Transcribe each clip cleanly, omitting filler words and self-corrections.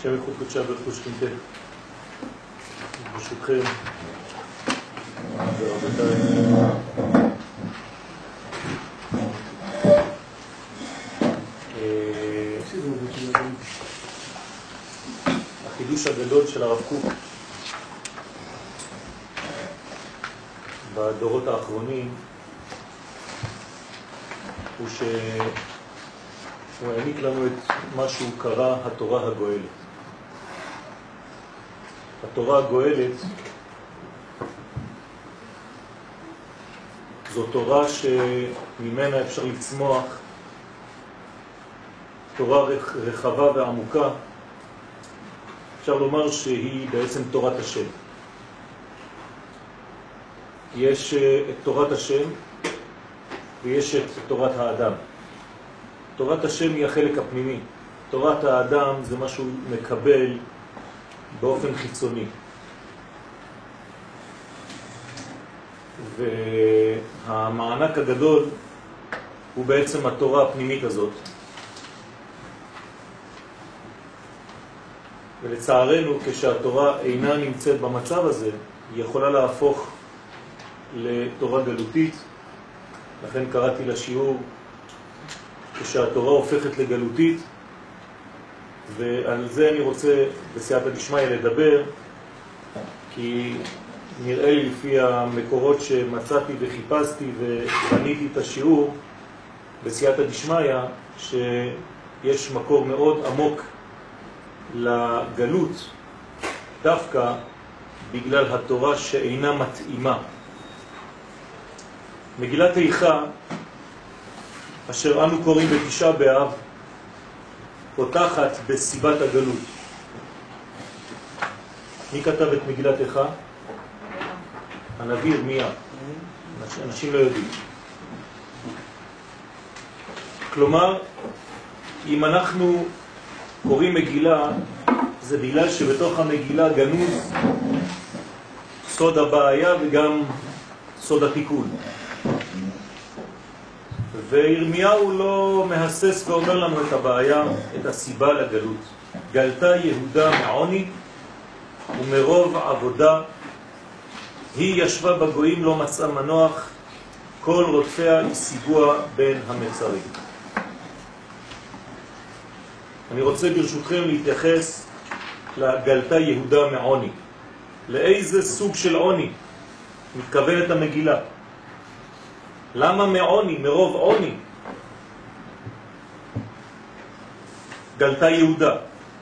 השם ייחוד קודשה ברכוש שכינתה. ברשותכם ורבותיי, החידוש הגדול של הרב קוק בדורות האחרונים הוא שהוא העניק לנו את מה שהוא קרא התורה הגואלת. התורה הגואלת זו תורה שממנה אפשר לצמוח, תורה רחבה ועמוקה. אפשר לומר שהיא בעצם תורת השם. יש את תורת השם ויש את תורת האדם. תורת השם היא החלק הפנימי. תורת האדם זה מה שהוא מקבל באופן חיצוני. והמענק הגדול הוא בעצם התורה הפנימית הזאת. ולצערנו, כשהתורה אינה נמצאת במצב הזה, היא יכולה להפוך לתורה גלותית. לכן קראתי לשיעור כשהתורה הופכת לגלותית, ועל זה אני רוצה בסייעתא דשמיא לדבר, כי נראה לי לפי המקורות שמצאתי וחיפשתי ובניתי את השיעור בסייעתא דשמיא שיש מקור מאוד עמוק לגלות דווקא בגלל התורה שאינה מתאימה. מגילת איכה אשר אנו קוראים בתשעה באב פותחת בסיבת הגלות. מי כתב את מגילת איכה? הנביא ירמיה. אנשים לא יודעים. כלומר, אם אנחנו קוראים מגילה, זה בגלל שבתוך המגילה גנוז סוד הבעיה וגם סוד התיקון. וירמיהו לא מהסס ואומר לנו את הבעיה, את הסיבה לגלות. גלתה יהודה מעוני ומרוב עבודה, היא ישבה בגויים לא מצאה מנוח, כל רודפיה השיגוה בין המצרים. אני רוצה ברשותכם להתייחס לגלתה יהודה מעוני. לאיזה סוג של עוני מתכוונת המגילה? למה מעוני, מרוב עוני? גלתה יהודה.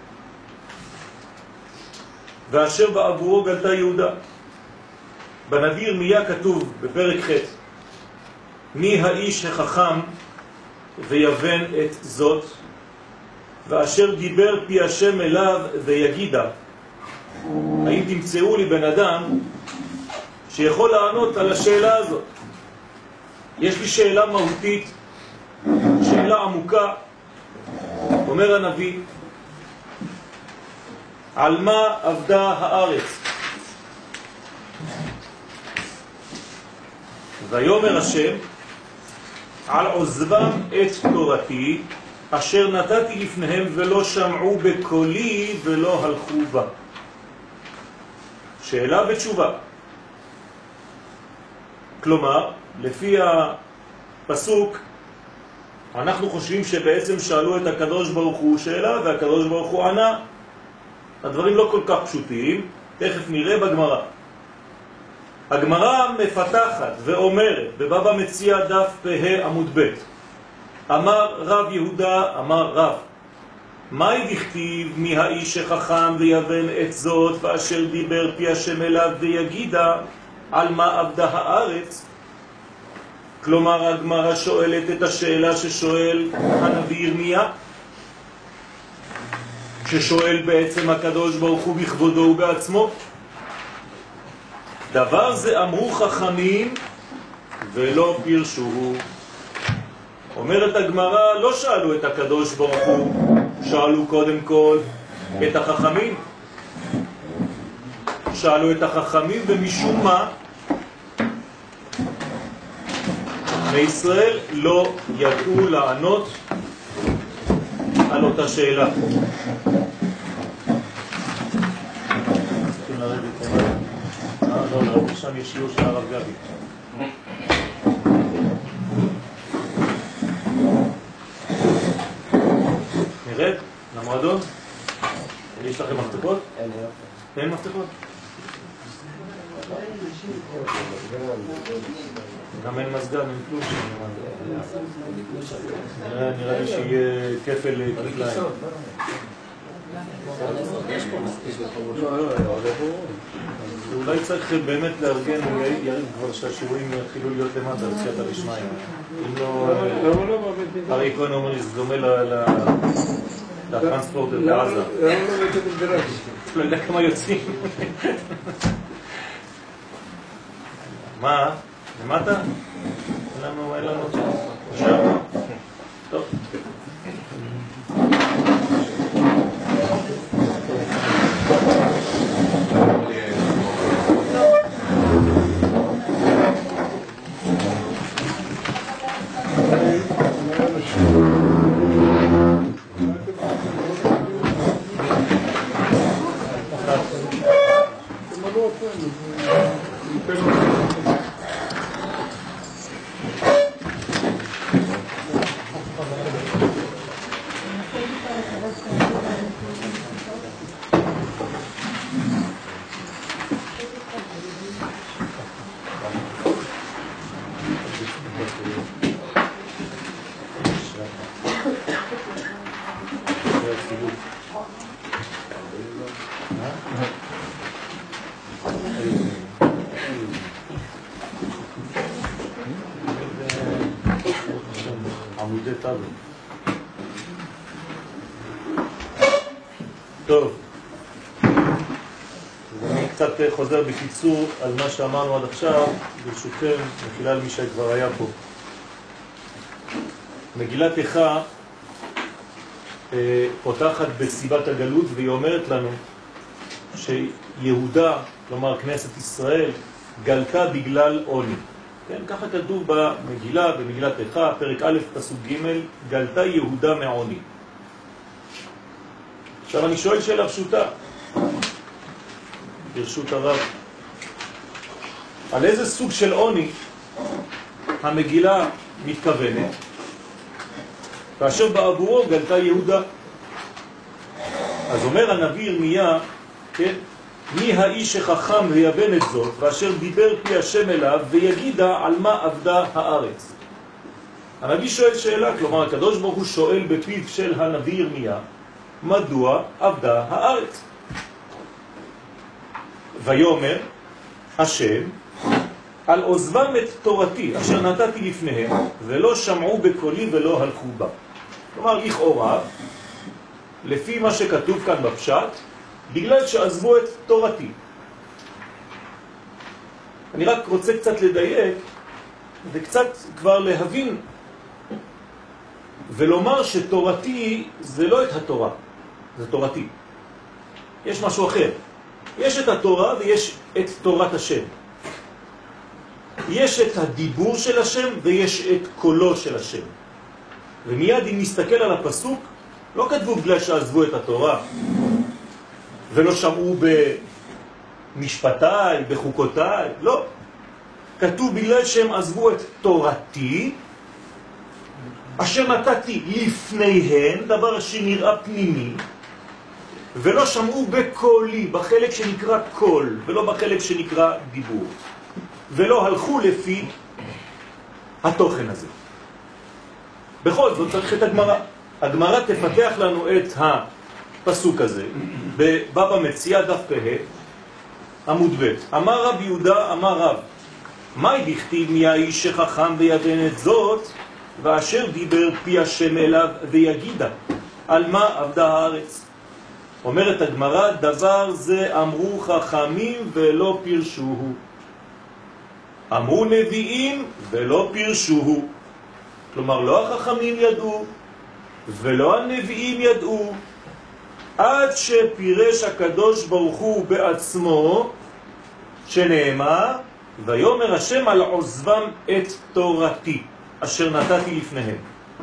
ואשר בעבורו גלתה יהודה. בנביא ירמיה כתוב בפרק ח' מי האיש החכם ויבן את זאת, ואשר דיבר פי השם אליו ויגידה. האם תמצאו לי בן אדם שיכול לענות על השאלה הזאת? יש לי שאלה מהותית, שאלה עמוקה. אומר הנביא, על מה עבדה הארץ? ויאמר השם, על עוזבם את תורתי, אשר נתתי לפניהם ולא שמעו בקולי ולא הלכו בה. שאלה ותשובה. כלומר, לפי הפסוק, אנחנו חושבים שבעצם שאלו את הקדוש ברוך הוא שאלה, והקדוש ברוך הוא ענה. הדברים לא כל כך פשוטים, תכף נראה בגמרא. הגמרא מפתחת ואומרת, בבבא מציעא דף פ"ה עמוד ב', אמר רב יהודה, אמר רב, מהי דכתיב מי האיש החכם ויבן את זאת, ואשר דיבר פי השם אליו ויגידה, על מה עבדה הארץ? כלומר, הגמרא שואלת את השאלה ששואל הנביא ירמיה, ששואל בעצם הקדוש ברוך הוא בכבודו ובעצמו. דבר זה אמרו חכמים ולא פירשוהו. אומרת הגמרא, לא שאלו את הקדוש ברוך הוא, שאלו קודם כל את החכמים. שאלו את החכמים ומשום מה מישראל לא ידעו לענות על אותה שאלה. לרדת למעלה. לא, לרדת שם יש שיעור של הרב גבי. נרד למועדון? יש לכם מפתחות? אין מפתחות? גם אין מזגן, אין כלום. נראה לי שיהיה כפל כפליים. אולי צריך באמת לארגן, יריב כבר שהשיעורים יתחילו להיות למטה, לצאת הרשמיים. אם לא, הרי כהן אומר לי, זה דומה לטרנספורטר בעזה. לא יודע כמה יוצאים. מה? למטה? אין לנו שם. טוב. עמודי טאבל. טוב, אני קצת חוזר בקיצור על מה שאמרנו עד עכשיו, ברשותכם, מחילה למי שכבר היה פה. מגילת איכה פותחת בסיבת הגלות, והיא אומרת לנו שיהודה, כלומר כנסת ישראל, גלתה בגלל עוני. כן, ככה כתוב במגילה, במגילת איכה, פרק א', פסוק ג', גלתה יהודה מעוני. עכשיו אני שואל שאלה פשוטה, ברשות הרב, על איזה סוג של עוני המגילה מתכוונת, כאשר בעבורו גלתה יהודה? אז אומר הנביא ירמיה, כן, מי האיש שחכם ויבן את זאת, ואשר דיבר פי השם אליו, ויגידה על מה עבדה הארץ. הנביא שואל שאלה, כלומר הקדוש ברוך הוא שואל בפיו של הנביא ירמיה, מדוע עבדה הארץ? ויאמר השם, על עוזבם את תורתי אשר נתתי לפניהם, ולא שמעו בקולי ולא הלכו בה. כלומר לכאורה, לפי מה שכתוב כאן בפשט, בגלל שעזבו את תורתי. אני רק רוצה קצת לדייק וקצת כבר להבין ולומר שתורתי זה לא את התורה, זה תורתי. יש משהו אחר. יש את התורה ויש את תורת השם. יש את הדיבור של השם ויש את קולו של השם. ומיד אם נסתכל על הפסוק, לא כתבו בגלל שעזבו את התורה ולא שמעו במשפטיי, בחוקותיי, לא. כתוב בגלל שהם עזבו את תורתי, אשר נתתי לפניהם, דבר שנראה פנימי, ולא שמעו בקולי, בחלק שנקרא קול, ולא בחלק שנקרא דיבור. ולא הלכו לפי התוכן הזה. בכל זאת צריך את הגמרא. הגמרא תפתח לנו את הפסוק הזה, בבבא מציעא דף פ"ה, עמוד ב'. אמר רב יהודה, אמר רב, מהי דכתיב מי האיש שחכם ויבן את זאת, ואשר דיבר פי השם אליו ויגידה, על מה עבדה הארץ? אומרת הגמרא, דבר זה אמרו חכמים ולא פירשוהו. אמרו נביאים ולא פירשוהו. כלומר, לא החכמים ידעו ולא הנביאים ידעו, עד שפירש הקדוש ברוך הוא בעצמו, שנאמר, ויאמר השם על עוזבם את תורתי, אשר נתתי לפניהם.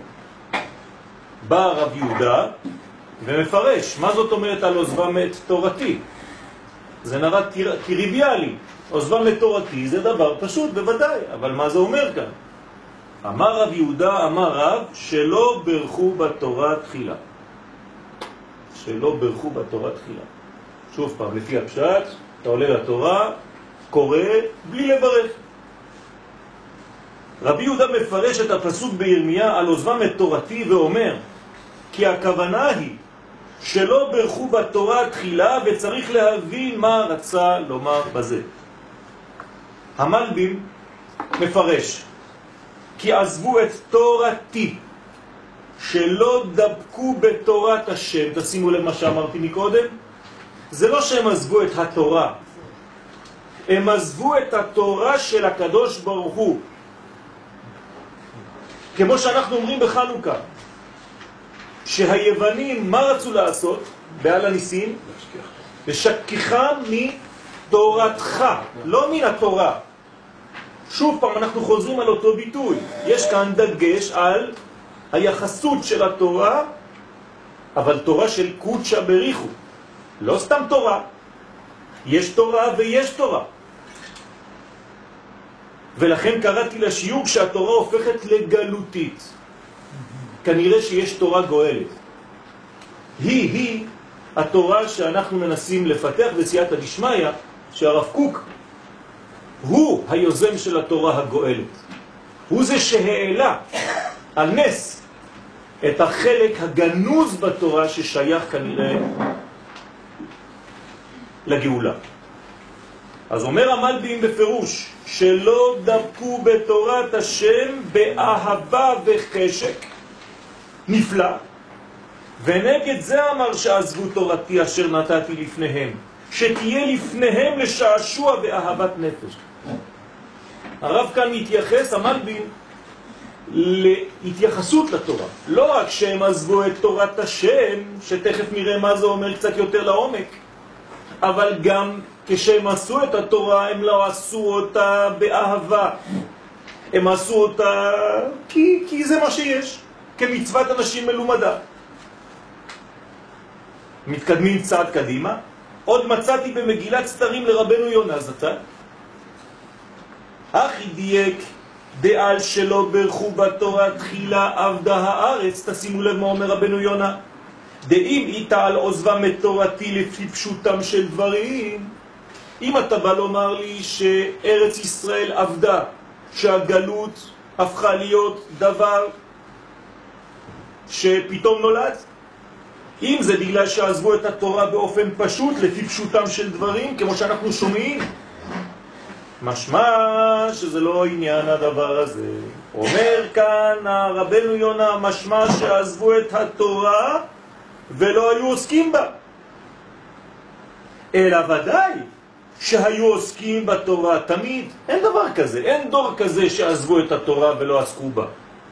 בא רב יהודה ומפרש, מה זאת אומרת על עוזבם את תורתי? זה נראה טריוויאלי. עוזבם לתורתי זה דבר פשוט בוודאי, אבל מה זה אומר כאן? אמר רב יהודה, אמר רב, שלא ברכו בתורה תחילה. שלא ברכו בתורה תחילה. שוב פעם, לפי הפשט, אתה עולה לתורה, קורא בלי לברך. רבי יהודה מפרש את הפסוק בירמיה על עוזבם את תורתי ואומר, כי הכוונה היא שלא ברכו בתורה תחילה, וצריך להבין מה רצה לומר בזה. המלבים מפרש, כי עזבו את תורתי, שלא דבקו בתורת השם. תשימו לב מה שאמרתי מקודם, זה לא שהם עזבו את התורה, הם עזבו את התורה של הקדוש ברוך הוא. כמו שאנחנו אומרים בחנוכה, שהיוונים מה רצו לעשות בעל הניסים? לשכחם מתורתך, לא מן התורה. שוב פעם אנחנו חוזרים על אותו ביטוי, יש כאן דגש על היחסות של התורה, אבל תורה של קודשא בריחו, לא סתם תורה, יש תורה ויש תורה. ולכן קראתי לשיעור שהתורה הופכת לגלותית. כנראה שיש תורה גואלת. היא התורה שאנחנו מנסים לפתח בסייעתא דשמיא, שהרב קוק הוא היוזם של התורה הגואלת. הוא זה שהעלה על נס את החלק הגנוז בתורה ששייך כנראה לגאולה. אז אומר המלבים בפירוש, שלא דבקו בתורת השם באהבה וחשק נפלא, ונגד זה אמר שעזבו תורתי אשר נתתי לפניהם, שתהיה לפניהם לשעשוע ואהבת נפש. הרב כאן מתייחס, המלבים, להתייחסות לתורה. לא רק שהם עזבו את תורת השם, שתכף נראה מה זה אומר קצת יותר לעומק, אבל גם כשהם עשו את התורה, הם לא עשו אותה באהבה. הם עשו אותה כי זה מה שיש, כמצוות אנשים מלומדה. מתקדמים צעד קדימה. עוד מצאתי במגילת סתרים לרבנו יונה זצ"ל, אחי דייק דעל שלא ברכו בתורה תחילה עבדה הארץ. תשימו לב מה אומר רבנו יונה, דאם איתה על עוזבם את תורתי לפי פשוטם של דברים. אם אתה בא לומר לי שארץ ישראל עבדה, שהגלות הפכה להיות דבר שפתאום נולד, אם זה בגלל שעזבו את התורה באופן פשוט לפי פשוטם של דברים, כמו שאנחנו שומעים, משמע שזה לא עניין הדבר הזה. אומר כאן רבנו יונה, משמע שעזבו את התורה ולא היו עוסקים בה, אלא ודאי שהיו עוסקים בתורה תמיד. אין דבר כזה, אין דור כזה שעזבו את התורה ולא עסקו בה.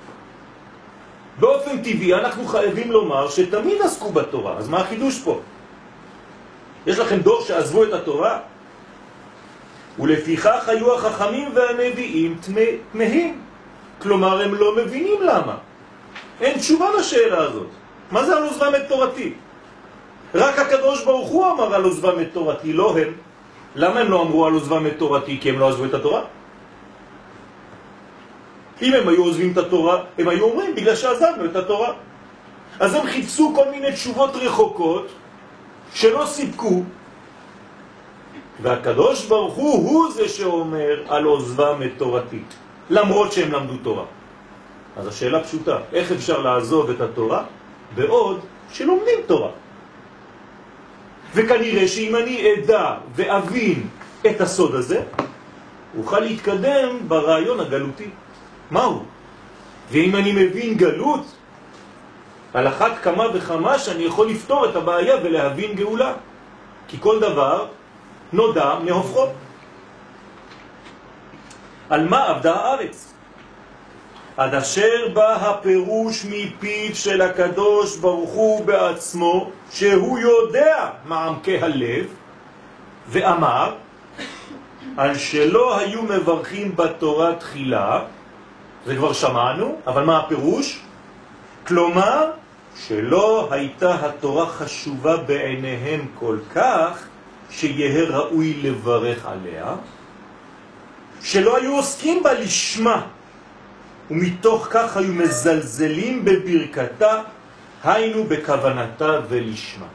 באופן טבעי אנחנו חייבים לומר שתמיד עסקו בתורה. אז מה החידוש פה? יש לכם דור שעזבו את התורה? ולפיכך היו החכמים והנביאים תמהים. כלומר הם לא מבינים למה. אין תשובה לשאלה הזאת. מה זה על עוזבם את תורתי? רק הקדוש ברוך הוא אמר על עוזבם את תורתי, לא הם. למה הם לא אמרו על עוזבם את תורתי? כי הם לא עזבו את התורה? אם הם היו עוזבים את התורה, הם היו אומרים בגלל שעזבנו את התורה. אז הם חיפשו כל מיני תשובות רחוקות שלא סיפקו, והקדוש ברוך הוא זה שאומר על עוזבם את תורתי, למרות שהם למדו תורה. אז השאלה פשוטה, איך אפשר לעזוב את התורה בעוד שלומדים תורה? וכנראה שאם אני אדע ואבין את הסוד הזה, אוכל להתקדם ברעיון הגלותי. מהו? ואם אני מבין גלות, על אחת כמה וכמה שאני יכול לפתור את הבעיה ולהבין גאולה. כי כל דבר נודע מהופכו. על מה עבדה הארץ? עד אשר בא הפירוש מפיו של הקדוש ברוך הוא בעצמו, שהוא יודע מעמקי הלב, ואמר על שלא היו מברכים בתורה תחילה. זה כבר שמענו, אבל מה הפירוש? כלומר, שלא הייתה התורה חשובה בעיניהם כל כך, שיהיה ראוי לברך עליה, שלא היו עוסקים בה לשמה, ומתוך כך היו מזלזלים בברכתה, היינו בכוונתה ולשמה.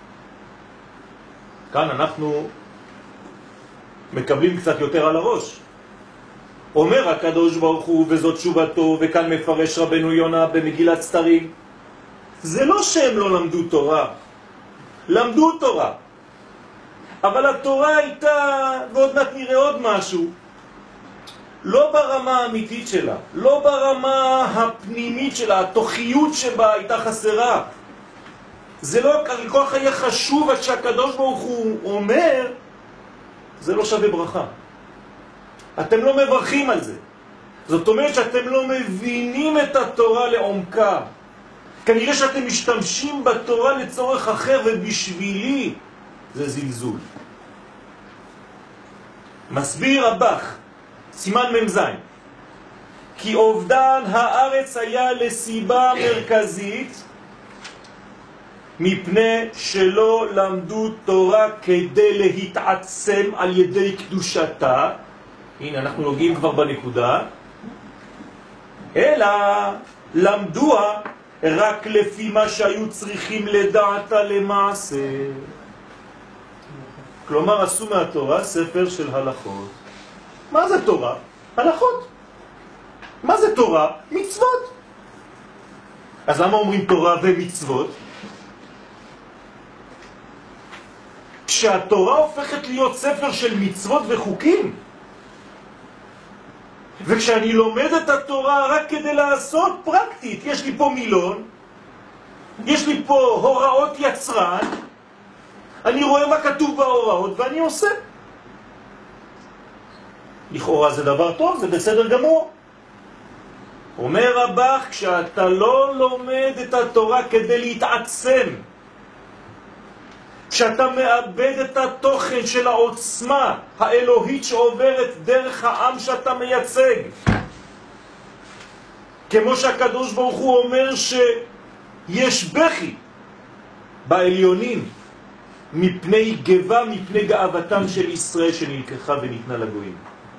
כאן אנחנו מקבלים קצת יותר על הראש. אומר הקדוש ברוך הוא, וזאת תשובתו, וכאן מפרש רבנו יונה במגילת סתרים, זה לא שהם לא למדו תורה, למדו תורה, אבל התורה הייתה, ועוד מעט נראה עוד משהו, לא ברמה האמיתית שלה, לא ברמה הפנימית שלה, התוכיות שבה הייתה חסרה. זה לא כל כך היה חשוב עד שהקדוש ברוך הוא אומר, זה לא שווה ברכה. אתם לא מברכים על זה. זאת אומרת שאתם לא מבינים את התורה לעומקה. כנראה שאתם משתמשים בתורה לצורך אחר, ובשבילי זה זלזול. מסביר רבך, סימן ממזין, כי אובדן הארץ היה לסיבה מרכזית, מפני שלא למדו תורה כדי להתעצם על ידי קדושתה. הנה אנחנו נוגעים כבר בנקודה. אלא למדוה רק לפי מה שהיו צריכים לדעתה למעשה. כלומר עשו מהתורה ספר של הלכות. מה זה תורה? הלכות. מה זה תורה? מצוות. אז למה אומרים תורה ומצוות? כשהתורה הופכת להיות ספר של מצוות וחוקים, וכשאני לומד את התורה רק כדי לעשות פרקטית, יש לי פה מילון, יש לי פה הוראות יצרן, אני רואה מה כתוב בהוראות ואני עושה. לכאורה זה דבר טוב, זה בסדר גמור. אומר רבך, כשאתה לא לומד את התורה כדי להתעצם, כשאתה מאבד את התוכן של העוצמה האלוהית שעוברת דרך העם שאתה מייצג, כמו שהקדוש ברוך הוא אומר שיש בכי בעליונים מפני גבה, מפני גאוותם של ישראל שנלקחה וניתנה לגויים.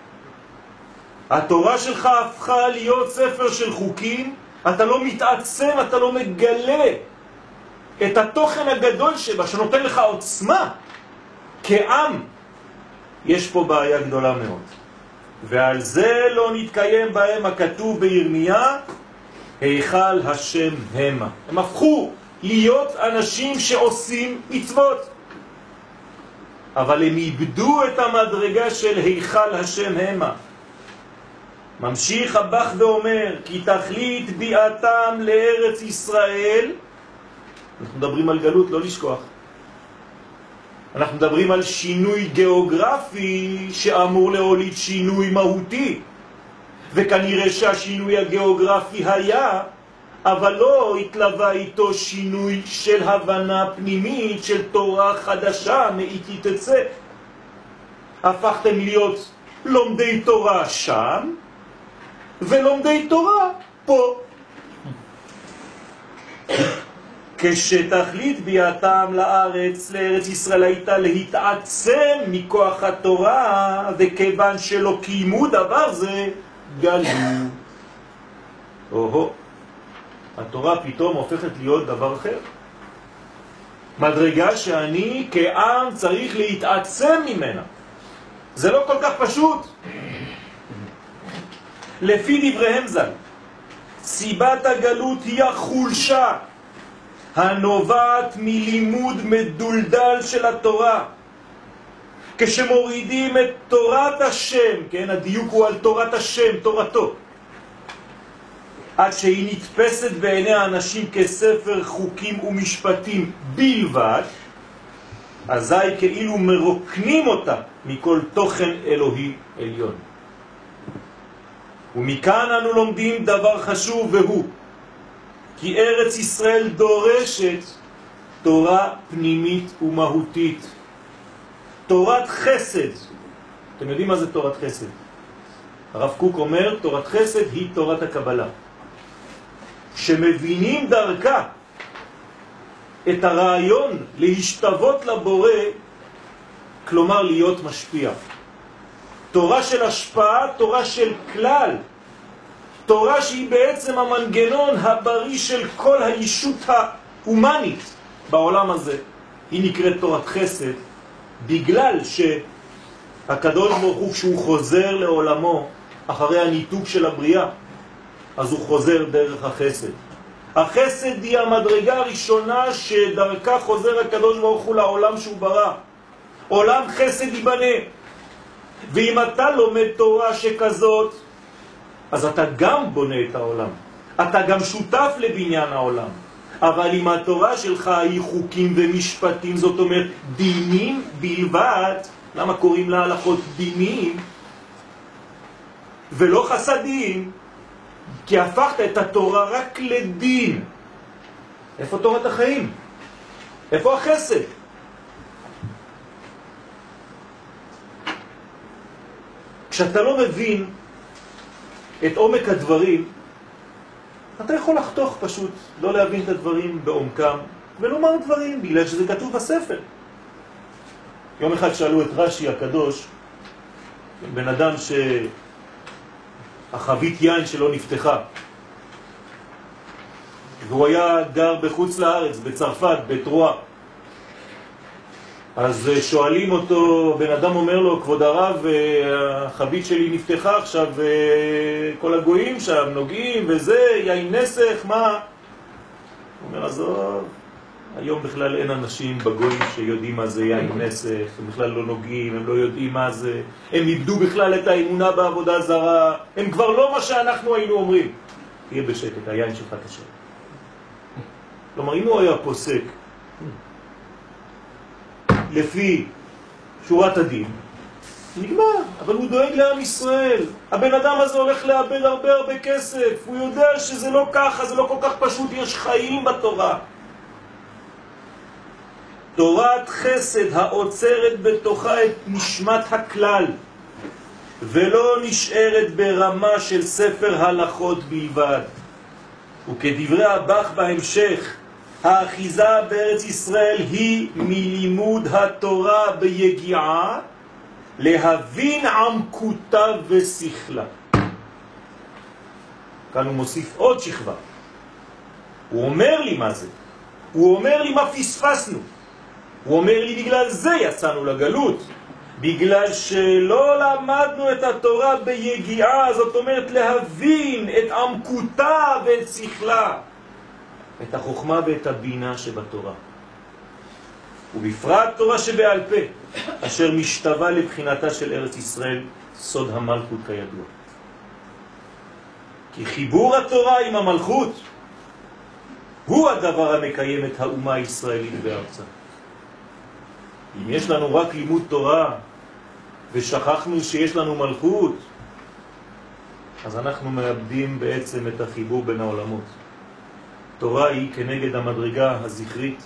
התורה שלך הפכה להיות ספר של חוקים, אתה לא מתעצם, אתה לא מגלה את התוכן הגדול שבה, שנותן לך עוצמה כעם. יש פה בעיה גדולה מאוד, ועל זה לא נתקיים בהם הכתוב בירמיה, היכל השם המה. הם הפכו להיות אנשים שעושים מצוות, אבל הם איבדו את המדרגה של היכל השם המה. ממשיך הבח ואומר, כי תכלית ביאתם לארץ ישראל, אנחנו מדברים על גלות, לא לשכוח. אנחנו מדברים על שינוי גיאוגרפי שאמור להוליד שינוי מהותי. וכנראה שהשינוי הגיאוגרפי היה, אבל לא התלווה איתו שינוי של הבנה פנימית, של תורה חדשה, מאיתי תצא. הפכתם להיות לומדי תורה שם, ולומדי תורה פה. כשתכלית ביאתם לארץ ישראל הייתה להתעצם מכוח התורה, וכיוון שלא קיימו דבר זה, גלו. התורה פתאום הופכת להיות דבר אחר. מדרגה שאני כעם צריך להתעצם ממנה. זה לא כל כך פשוט. לפי דבריהם ז"ל, סיבת הגלות היא החולשה הנובעת מלימוד מדולדל של התורה. כשמורידים את תורת השם, כן, הדיוק הוא על תורת השם, תורתו, עד שהיא נתפסת בעיני האנשים כספר חוקים ומשפטים בלבד, אזי כאילו מרוקנים אותה מכל תוכן אלוהי עליון. ומכאן אנו לומדים דבר חשוב, והוא כי ארץ ישראל דורשת תורה פנימית ומהותית, תורת חסד. אתם יודעים מה זה תורת חסד? הרב קוק אומר, תורת חסד היא תורת הקבלה, שמבינים דרכה את הרעיון להשתוות לבורא כלומר להיות משפיע. תורה של השפעה, תורה של כלל. תורה שהיא בעצם המנגנון הבריא של כל הישות האומנית בעולם הזה. היא נקראת תורת חסד, בגלל שהקדוש ברוך הוא כשהוא חוזר לעולמו אחרי הניתוק של הבריאה, אז הוא חוזר דרך החסד. החסד היא המדרגה הראשונה שדרכה חוזר הקדוש ברוך הוא לעולם שהוא ברא. עולם חסד ייבנה. ואם אתה לומד תורה שכזאת, אז אתה גם בונה את העולם. אתה גם שותף לבניין העולם. אבל אם התורה שלך היא חוקים ומשפטים, זאת אומרת דינים בלבד, למה קוראים להלכות דינים ולא חסדים? כי הפכת את התורה רק לדין. איפה תורת החיים? איפה החסד? כשאתה לא מבין את עומק הדברים, אתה יכול לחתוך פשוט, לא להבין את הדברים בעומקם, ולומר דברים בגלל שזה כתוב בספר. יום אחד שאלו את רש"י הקדוש, בן אדם שהחבית יין שלו נפתחה, והוא היה גר בחוץ לארץ, בצרפת, בטרואה. אז שואלים אותו, בן אדם אומר לו, כבוד הרב, החבית שלי נפתחה עכשיו, כל הגויים שם נוגעים וזה, יין נסך, מה? הוא אומר, עזוב, היום בכלל אין אנשים בגויים שיודעים מה זה יין נסך, הם בכלל לא נוגעים, הם לא יודעים מה זה, הם איבדו בכלל את האמונה בעבודה זרה, הם כבר לא מה שאנחנו היינו אומרים. תהיה בשקט, היין שלך קשה. כלומר, אם הוא היה פוסק לפי שורת הדין, נגמר, אבל הוא דואג לעם ישראל. הבן אדם הזה הולך לאבד הרבה כסף, הוא יודע שזה לא ככה, זה לא כל כך פשוט, יש חיים בתורה. תורת חסד העוצרת בתוכה את נשמת הכלל, ולא נשארת ברמה של ספר הלכות בלבד. וכדברי הבח בהמשך, האחיזה בארץ ישראל היא מלימוד התורה ביגיעה להבין עמקותה ושכלה. כאן הוא מוסיף עוד שכבה. הוא אומר לי מה זה. הוא אומר לי מה פספסנו. הוא אומר לי בגלל זה יצאנו לגלות. בגלל שלא למדנו את התורה ביגיעה, זאת אומרת להבין את עמקותה ואת שכלה. את החוכמה ואת הבינה שבתורה. ובפרט תורה שבעל פה, אשר משתווה לבחינתה של ארץ ישראל, סוד המלכות כידוע. כי חיבור התורה עם המלכות הוא הדבר המקיים את האומה הישראלית בארצה. אם יש לנו רק לימוד תורה ושכחנו שיש לנו מלכות, אז אנחנו מאבדים בעצם את החיבור בין העולמות. תורה היא כנגד המדרגה הזכרית,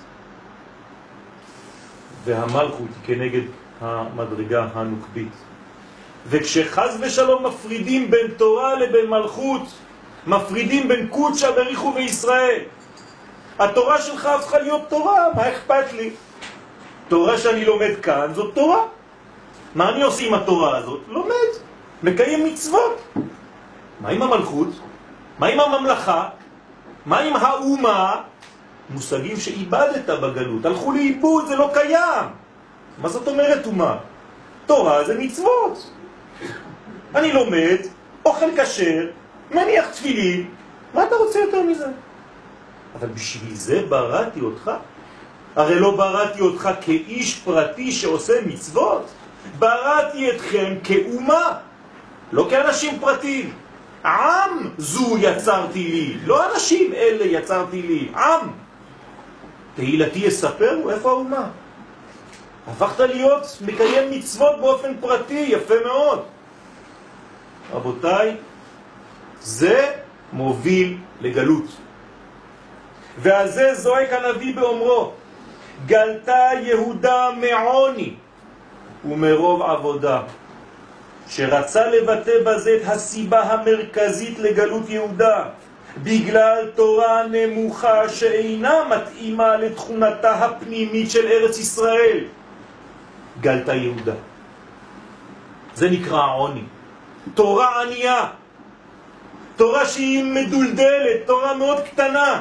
והמלכות היא כנגד המדרגה הנוקבית. וכשחז ושלום מפרידים בין תורה לבין מלכות, מפרידים בין קודשה בריחו וישראל. התורה שלך הפכה להיות תורה, מה אכפת לי? תורה שאני לומד כאן זאת תורה. מה אני עושה עם התורה הזאת? לומד, מקיים מצוות. מה עם המלכות? מה עם הממלכה? מה עם האומה? מושגים שאיבדת בגלות, הלכו לאיבוד, זה לא קיים. מה זאת אומרת אומה? תורה זה מצוות. אני לומד, אוכל כשר, מניח תפילין, מה אתה רוצה יותר מזה? אבל בשביל זה בראתי אותך. הרי לא בראתי אותך כאיש פרטי שעושה מצוות, בראתי אתכם כאומה, לא כאנשים פרטיים. עם זו יצרתי לי, לא אנשים אלה יצרתי לי, עם. תהילתי יספר, איפה האומה? הפכת להיות מקיים מצוות באופן פרטי, יפה מאוד. רבותיי, זה מוביל לגלות. ועל זה זועק הנביא באומרו, גלתה יהודה מעוני ומרוב עבודה, שרצה לבטא בזה את הסיבה המרכזית לגלות יהודה, בגלל תורה נמוכה שאינה מתאימה לתכונתה הפנימית של ארץ ישראל. גלתה יהודה. זה נקרא העוני. תורה ענייה, תורה שהיא מדולדלת, תורה מאוד קטנה.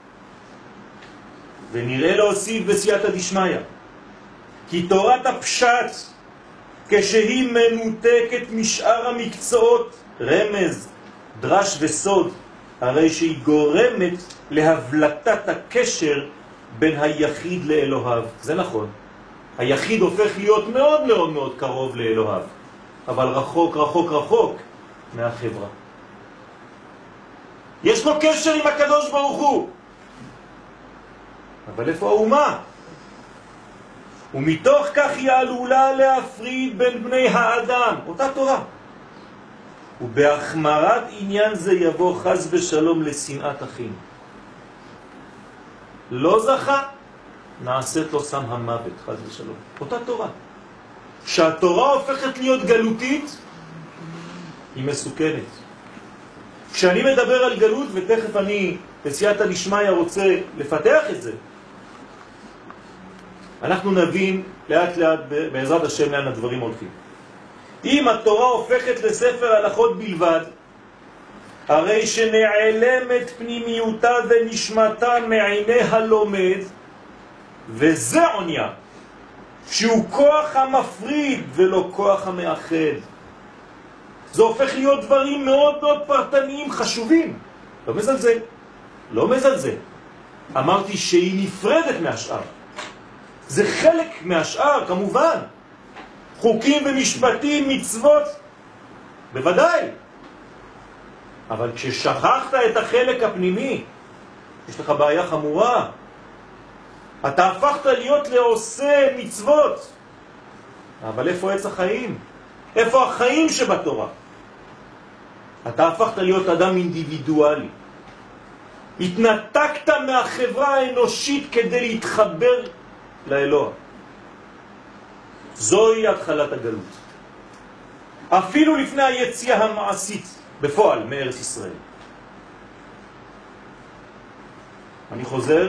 ונראה להוסיף בסייעתא דשמיא, כי תורת הפשט, כשהיא מנותקת משאר המקצועות, רמז, דרש וסוד, הרי שהיא גורמת להבלטת הקשר בין היחיד לאלוהיו. זה נכון. היחיד הופך להיות מאוד מאוד מאוד קרוב לאלוהיו, אבל רחוק רחוק רחוק מהחברה. יש לו קשר עם הקדוש ברוך הוא, אבל איפה האומה? ומתוך כך היא עלולה להפריד בין בני האדם, אותה תורה. ובהחמרת עניין זה יבוא חס ושלום לשנאת אחים. לא זכה, נעשית לו שם המוות, חס ושלום. אותה תורה. שהתורה הופכת להיות גלותית, היא מסוכנת. כשאני מדבר על גלות, ותכף אני בסייעתא דשמיא רוצה לפתח את זה, אנחנו נבין לאט לאט בעזרת השם לאן הדברים הולכים. אם התורה הופכת לספר הלכות בלבד, הרי שנעלמת פנימיותה ונשמתה מעיני הלומד, וזה עוניה, שהוא כוח המפריד ולא כוח המאחד. זה הופך להיות דברים מאוד מאוד פרטניים חשובים. לא מזלזל, לא מזלזל. אמרתי שהיא נפרדת מהשאר. זה חלק מהשאר, כמובן. חוקים ומשפטים, מצוות, בוודאי. אבל כששכחת את החלק הפנימי, יש לך בעיה חמורה. אתה הפכת להיות לעושה מצוות. אבל איפה עץ החיים? איפה החיים שבתורה? אתה הפכת להיות אדם אינדיבידואלי. התנתקת מהחברה האנושית כדי להתחבר לאלוה. זוהי התחלת הגלות. אפילו לפני היציאה המעשית בפועל מארץ ישראל. אני חוזר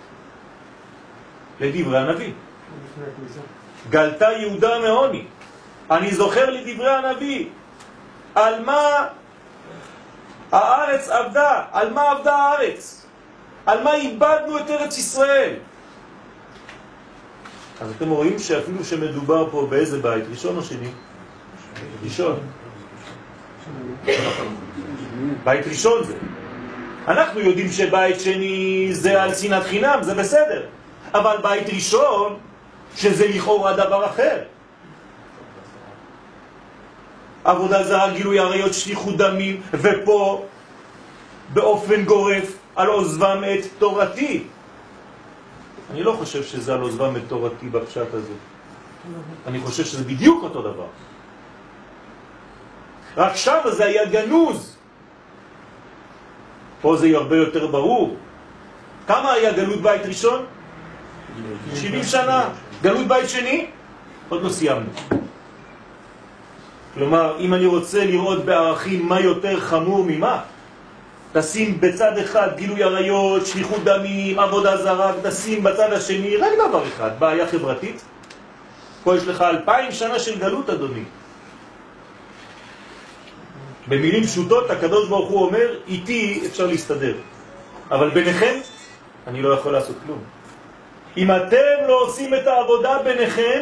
לדברי הנביא. גלתה יהודה מעוני. אני זוכר לדברי הנביא. על מה הארץ עבדה? על מה עבדה הארץ? על מה איבדנו את ארץ ישראל? אז אתם רואים שאפילו שמדובר פה באיזה בית, ראשון או שני? ראשון. בית ראשון זה. אנחנו יודעים שבית שני זה על שנאת חינם, זה בסדר. אבל בית ראשון, שזה לכאורה דבר אחר. עבודה זרה, גילוי עריות, שליחות דמים, ופה באופן גורף על עוזבם את תורתי. אני לא חושב שזה על עוזבם את תורתי בפשט הזה. אני חושב שזה בדיוק אותו דבר. רק שם זה היה גנוז. פה זה הרבה יותר ברור. כמה היה גלות בית ראשון? 70 שנה. גלות בית שני? עוד לא סיימנו. כלומר, אם אני רוצה לראות בערכים מה יותר חמור ממה, תשים בצד אחד גילוי עריות, שליחות דמים, עבודה זרה, תשים בצד השני רק דבר אחד, בעיה חברתית. פה יש לך 2000 שנה של גלות, אדוני. במילים פשוטות, הקדוש ברוך הוא אומר, איתי אפשר להסתדר. אבל ביניכם, אני לא יכול לעשות כלום. אם אתם לא עושים את העבודה ביניכם,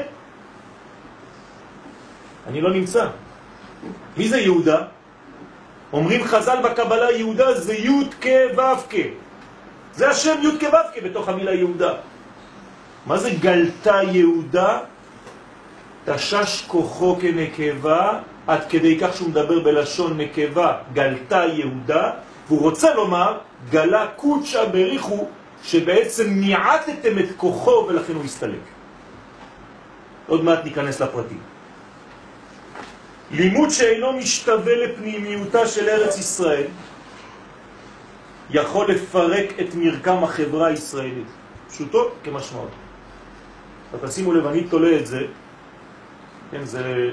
אני לא נמצא. מי זה יהודה? אומרים חז"ל בקבלה, יהודה זה י' כ' ו' כ'. זה השם י' כ' ו' כ' בתוך המילה יהודה. מה זה גלתה יהודה? תשש כוחו כנקבה, עד כדי כך שהוא מדבר בלשון נקבה, גלתה יהודה, והוא רוצה לומר, גלה קודשה בריחו, שבעצם ניעטתם את כוחו ולכן הוא הסתלק. עוד מעט ניכנס לפרטים. לימוד שאינו משתווה לפנימיותה של ארץ ישראל יכול לפרק את מרקם החברה הישראלית. פשוטו כמשמעות. אז תשימו לב, אני תולה את זה, כן, זה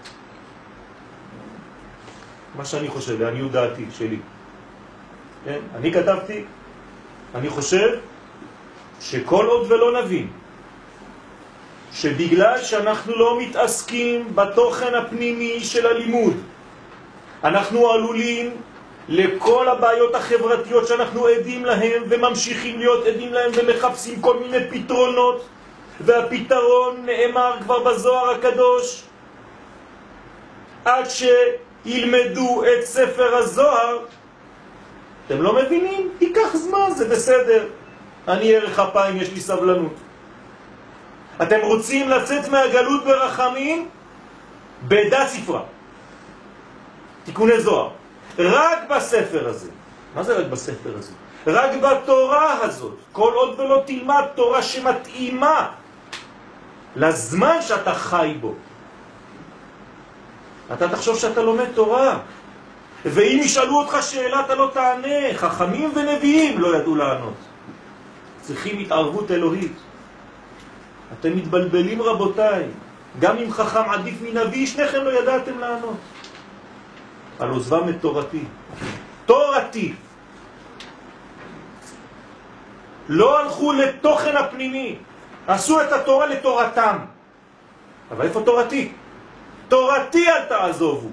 מה שאני חושב, לעניות דעתי שלי. כן? אני כתבתי, אני חושב שכל עוד ולא נבין שבגלל שאנחנו לא מתעסקים בתוכן הפנימי של הלימוד, אנחנו עלולים לכל הבעיות החברתיות שאנחנו עדים להם וממשיכים להיות עדים להם ומחפשים כל מיני פתרונות, והפתרון נאמר כבר בזוהר הקדוש, עד שילמדו את ספר הזוהר. אתם לא מבינים? תיקח זמן, זה בסדר, אני ערך אפיים, יש לי סבלנות. אתם רוצים לצאת מהגלות ברחמים? בדעת ספרה, תיקוני זוהר, רק בספר הזה. מה זה רק בספר הזה? רק בתורה הזאת. כל עוד ולא תלמד תורה שמתאימה לזמן שאתה חי בו, אתה תחשוב שאתה לומד תורה, ואם ישאלו אותך שאלה אתה לא תענה. חכמים ונביאים לא ידעו לענות. צריכים התערבות אלוהית. אתם מתבלבלים רבותיי, גם אם חכם עדיף מנביא, שניכם לא ידעתם לענות. על עוזבם את תורתי. תורתי. לא הלכו לתוכן הפנימי, עשו את התורה לתורתם. אבל איפה תורתי? תורתי אל תעזובו.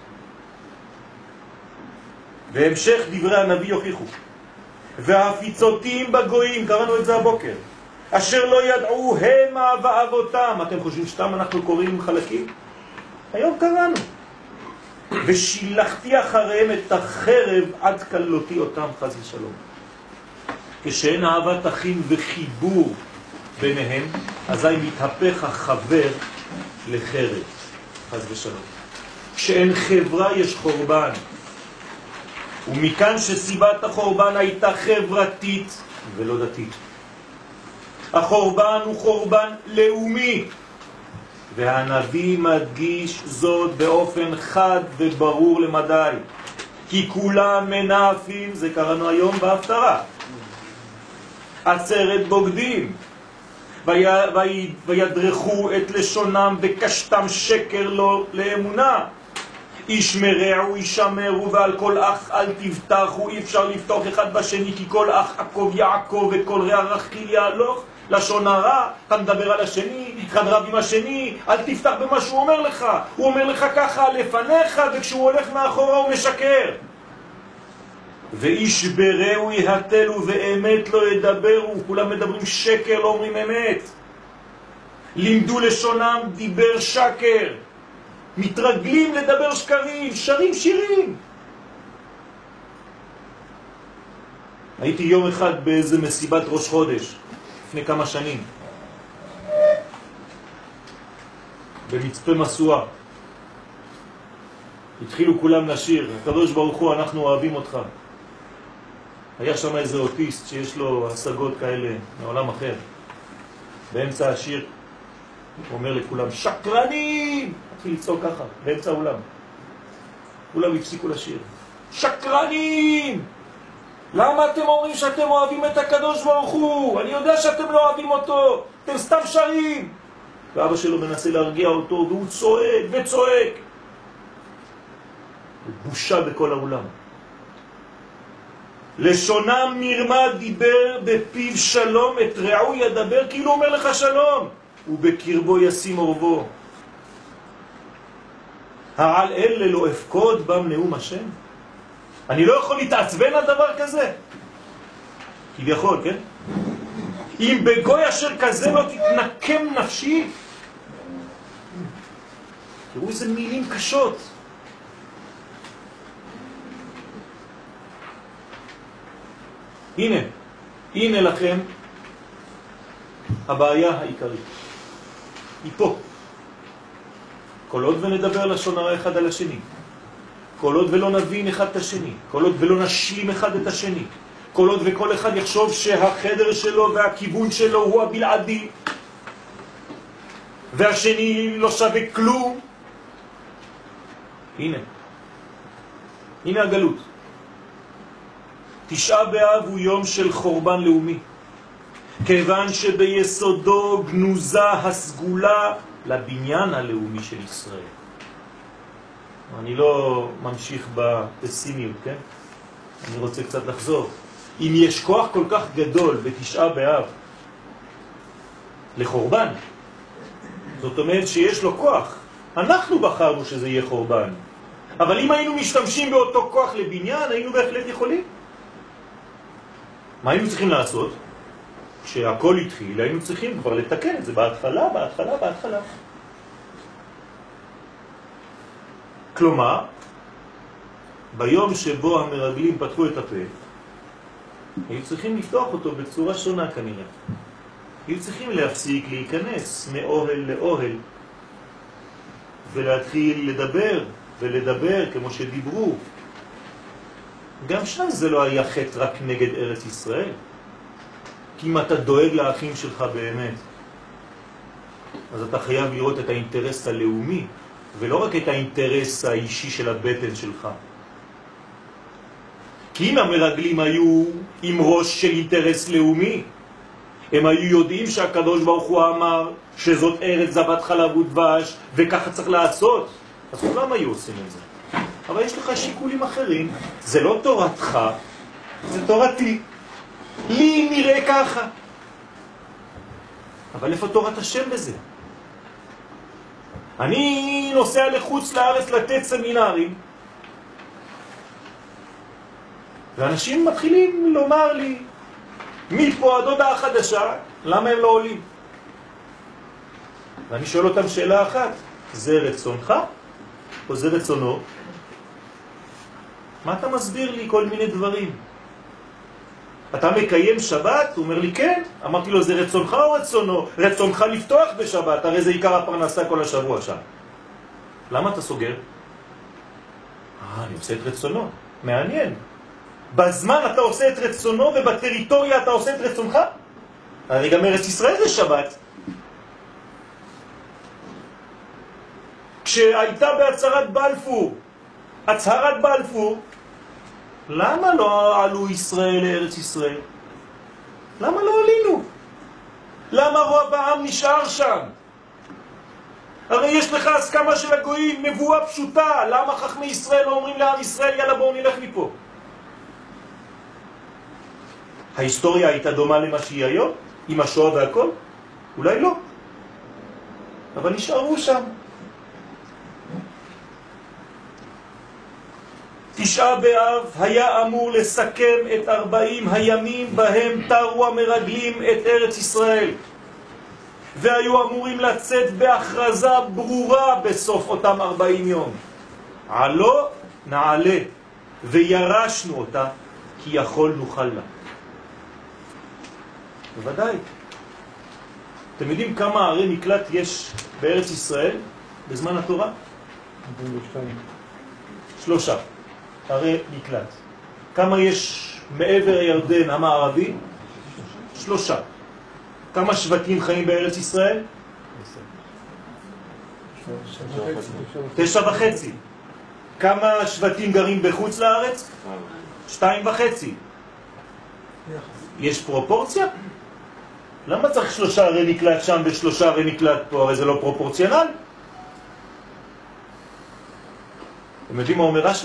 והמשך דברי הנביא יוכיחו. והפיצותים בגויים, קראנו את זה הבוקר, אשר לא ידעו המה ואבותם. אתם חושבים שתם אנחנו קוראים חלקים? היום קראנו. ושילחתי אחריהם את החרב עד קלותי אותם, חס ושלום. כשאין אהבת אחים וחיבור ביניהם, אזי מתהפך החבר לחרב, חס ושלום. כשאין חברה יש חורבן, ומכאן שסיבת החורבן הייתה חברתית ולא דתית. החורבן הוא חורבן לאומי, והנביא מדגיש זאת באופן חד וברור למדי, כי כולם מנאפים, זה קראנו היום בהפטרה, עצרת בוגדים, וידרכו את לשונם וקשתם שקר לו לאמונה. ישמרעו ישמרו, ועל כל אח אל תבטחו. אי אפשר לפתוח אחד בשני, כי כל אח עקוב יעקב וכל רע רכיל יהלוך. לשון הרע, אתה מדבר על השני, אחד רב עם השני, אל תפתח במה שהוא אומר לך. הוא אומר לך ככה לפניך, וכשהוא הולך מאחורה הוא משקר. ואיש ברעו יהתלו ואמת לא ידברו. כולם מדברים שקר, לא אומרים אמת. לימדו לשונם דיבר שקר, מתרגלים לדבר שקרים, שרים שירים. הייתי יום אחד באיזה מסיבת ראש חודש לפני כמה שנים במצפה מסוע. התחילו כולם לשיר, הקדוש ברוך הוא אנחנו אוהבים אותך. היה שם איזה אוטיסט שיש לו השגות כאלה מעולם אחר. באמצע השיר הוא אומר לכולם שקרנים, התחיל לצעוק ככה באמצע האולם. כולם הפסיקו לשיר. שקרנים! למה אתם אומרים שאתם אוהבים את הקדוש ברוך הוא? אני יודע שאתם לא אוהבים אותו, אתם סתם שרים. ואבא שלו מנסה להרגיע אותו, והוא צועק וצועק. בושה בכל האולם. לשונם מרמה דיבר, בפיו שלום, את רעו ידבר, כאילו אומר לך שלום, ובקרבו ישים אורבו. העל אלה לא אפקוד בם נאום השם. אני לא יכול להתעצבן על דבר כזה, כביכול, כן? אם בגוי אשר כזה לא תתנקם נפשי. תראו איזה מילים קשות. הנה לכם הבעיה העיקרית. היא פה. כל עוד ונדבר לשון הרע אחד על השני, כל עוד ולא נבין אחד את השני, כל עוד ולא נשלים אחד את השני, כל עוד וכל אחד יחשוב שהחדר שלו והכיוון שלו הוא הבלעדי והשני לא שווה כלום. הנה הגלות. תשעה באב הוא יום של חורבן לאומי, כיוון שביסודו גנוזה הסגולה לבניין הלאומי של ישראל. אני לא ממשיך בפסימיות, כן? אני רוצה קצת לחזור. אם יש כוח כל כך גדול בתשעה באב לחורבן, זאת אומרת שיש לו כוח. אנחנו בחרנו שזה יהיה חורבן. אבל אם היינו משתמשים באותו כוח לבניין, היינו בהחלט יכולים. מה היינו צריכים לעשות? כשהכל התחיל, היינו צריכים כבר לתקן את זה בהתחלה. כלומר, ביום שבו המרגלים פתחו את הפה, היו צריכים לפתוח אותו בצורה שונה כנראה. היו צריכים להפסיק להיכנס מאוהל לאוהל ולהתחיל לדבר כמו שדיברו. גם שם זה לא היה חטא רק נגד ארץ ישראל. כי אם אתה דואג לאחים שלך באמת, אז אתה חייב לראות את האינטרס הלאומי, ולא רק את האינטרס האישי של הבטן שלך. כי אם המרגלים היו עם ראש של אינטרס לאומי, הם היו יודעים שהקדוש ברוך הוא אמר שזאת ארץ זבת חלב ודבש, וככה צריך לעשות, אז כולם היו עושים את זה. אבל יש לך שיקולים אחרים, זה לא תורתך, זה תורתי. לי נראה ככה. אבל איפה תורת השם בזה? אני נוסע לחוץ לארץ לתת סמינרים, ואנשים מתחילים לומר לי, מפה הדודה החדשה, למה הם לא עולים? ואני שואל אותם שאלה אחת, זה רצונך או זה רצונו? מה אתה מסביר לי כל מיני דברים? אתה מקיים שבת? הוא אומר לי כן. אמרתי לו, זה רצונך או רצונו? רצונך לפתוח בשבת, הרי זה עיקר הפרנסה כל השבוע שם. למה אתה סוגר? אני עושה את רצונו. מעניין. בזמן אתה עושה את רצונו ובטריטוריה אתה עושה את רצונך? הרי גם ארץ ישראל זה שבת. כשהייתה בהצהרת בלפור, למה לא עלו ישראל לארץ ישראל? למה לא עלינו? למה רוב העם נשאר שם? הרי יש לך הסכמה של הגויים, נבואה פשוטה. למה חכמי ישראל לא אומרים לעם ישראל, יאללה בואו נלך מפה? ההיסטוריה הייתה דומה למה שהיא היום, עם השואה והכל? אולי לא. אבל נשארו שם. 9 באב היה אמור לסכם את 40 הימים בהם תרו המרגלים את ארץ ישראל, והיו אמורים לצאת בהכרזה ברורה בסוף אותם 40 יום. עלו נעלה וירשנו אותה כי יכול נוכל לה. בוודאי. אתם יודעים כמה ערי מקלט יש בארץ ישראל בזמן התורה? 3 ערי מקלט. כמה יש מעבר הירדן המערבי? 3. כמה שבטים חיים בארץ ישראל? 9.5. כמה שבטים גרים בחוץ לארץ? 2.5. יש פרופורציה? למה צריך 3 ערי מקלט שם ו3 ערי מקלט פה? הרי זה לא פרופורציונל. אתם יודעים מה אומר רש"י?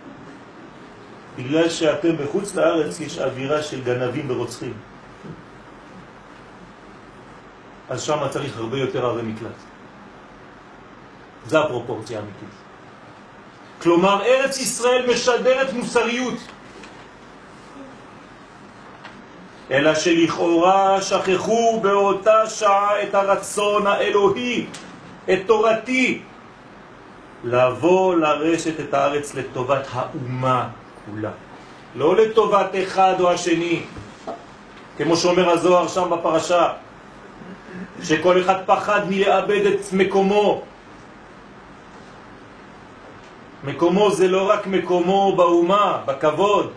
בגלל שאתם בחוץ לארץ יש אווירה של גנבים ורוצחים. אז שם צריך הרבה יותר ערי מקלט. זה הפרופורציה האמיתית. כלומר, ארץ ישראל משדרת מוסריות. אלא שלכאורה שכחו באותה שעה את הרצון האלוהי, את תורתי, לבוא לרשת את הארץ לטובת האומה כולה. לא לטובת אחד או השני, כמו שאומר הזוהר שם בפרשה, שכל אחד פחד מלאבד את מקומו. מקומו זה לא רק מקומו באומה, בכבוד.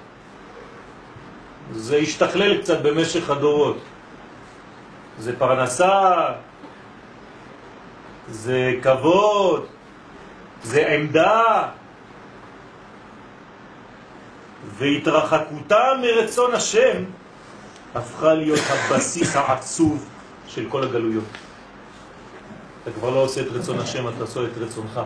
זה השתכלל קצת במשך הדורות. זה פרנסה, זה כבוד, זה עמדה. והתרחקותה מרצון השם הפכה להיות הבסיס העצוב של כל הגלויות. אתה כבר לא עושה את רצון השם, אתה עושה את רצונך.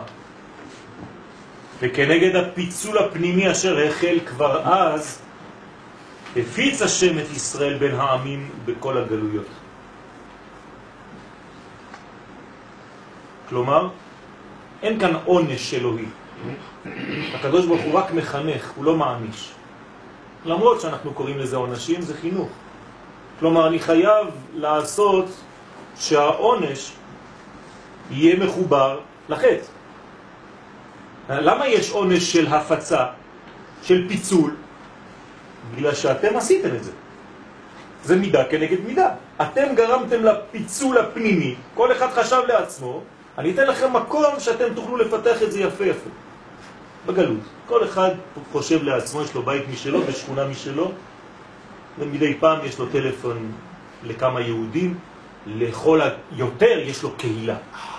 וכנגד הפיצול הפנימי אשר החל כבר אז, הפיץ השם את ישראל בין העמים בכל הגלויות. כלומר, אין כאן עונש אלוהי. הקדוש ברוך הוא רק מחנך, הוא לא מעניש. למרות שאנחנו קוראים לזה עונשים, זה חינוך. כלומר, אני חייב לעשות שהעונש יהיה מחובר לחטא. למה יש עונש של הפצה, של פיצול? בגלל שאתם עשיתם את זה. זה מידה כנגד מידה. אתם גרמתם לפיצול הפנימי, כל אחד חשב לעצמו, אני אתן לכם מקום שאתם תוכלו לפתח את זה יפה יפה. בגלות. כל אחד חושב לעצמו, יש לו בית משלו, בשכונה משלו, ומדי פעם יש לו טלפון לכמה יהודים, לכל היותר יש לו קהילה.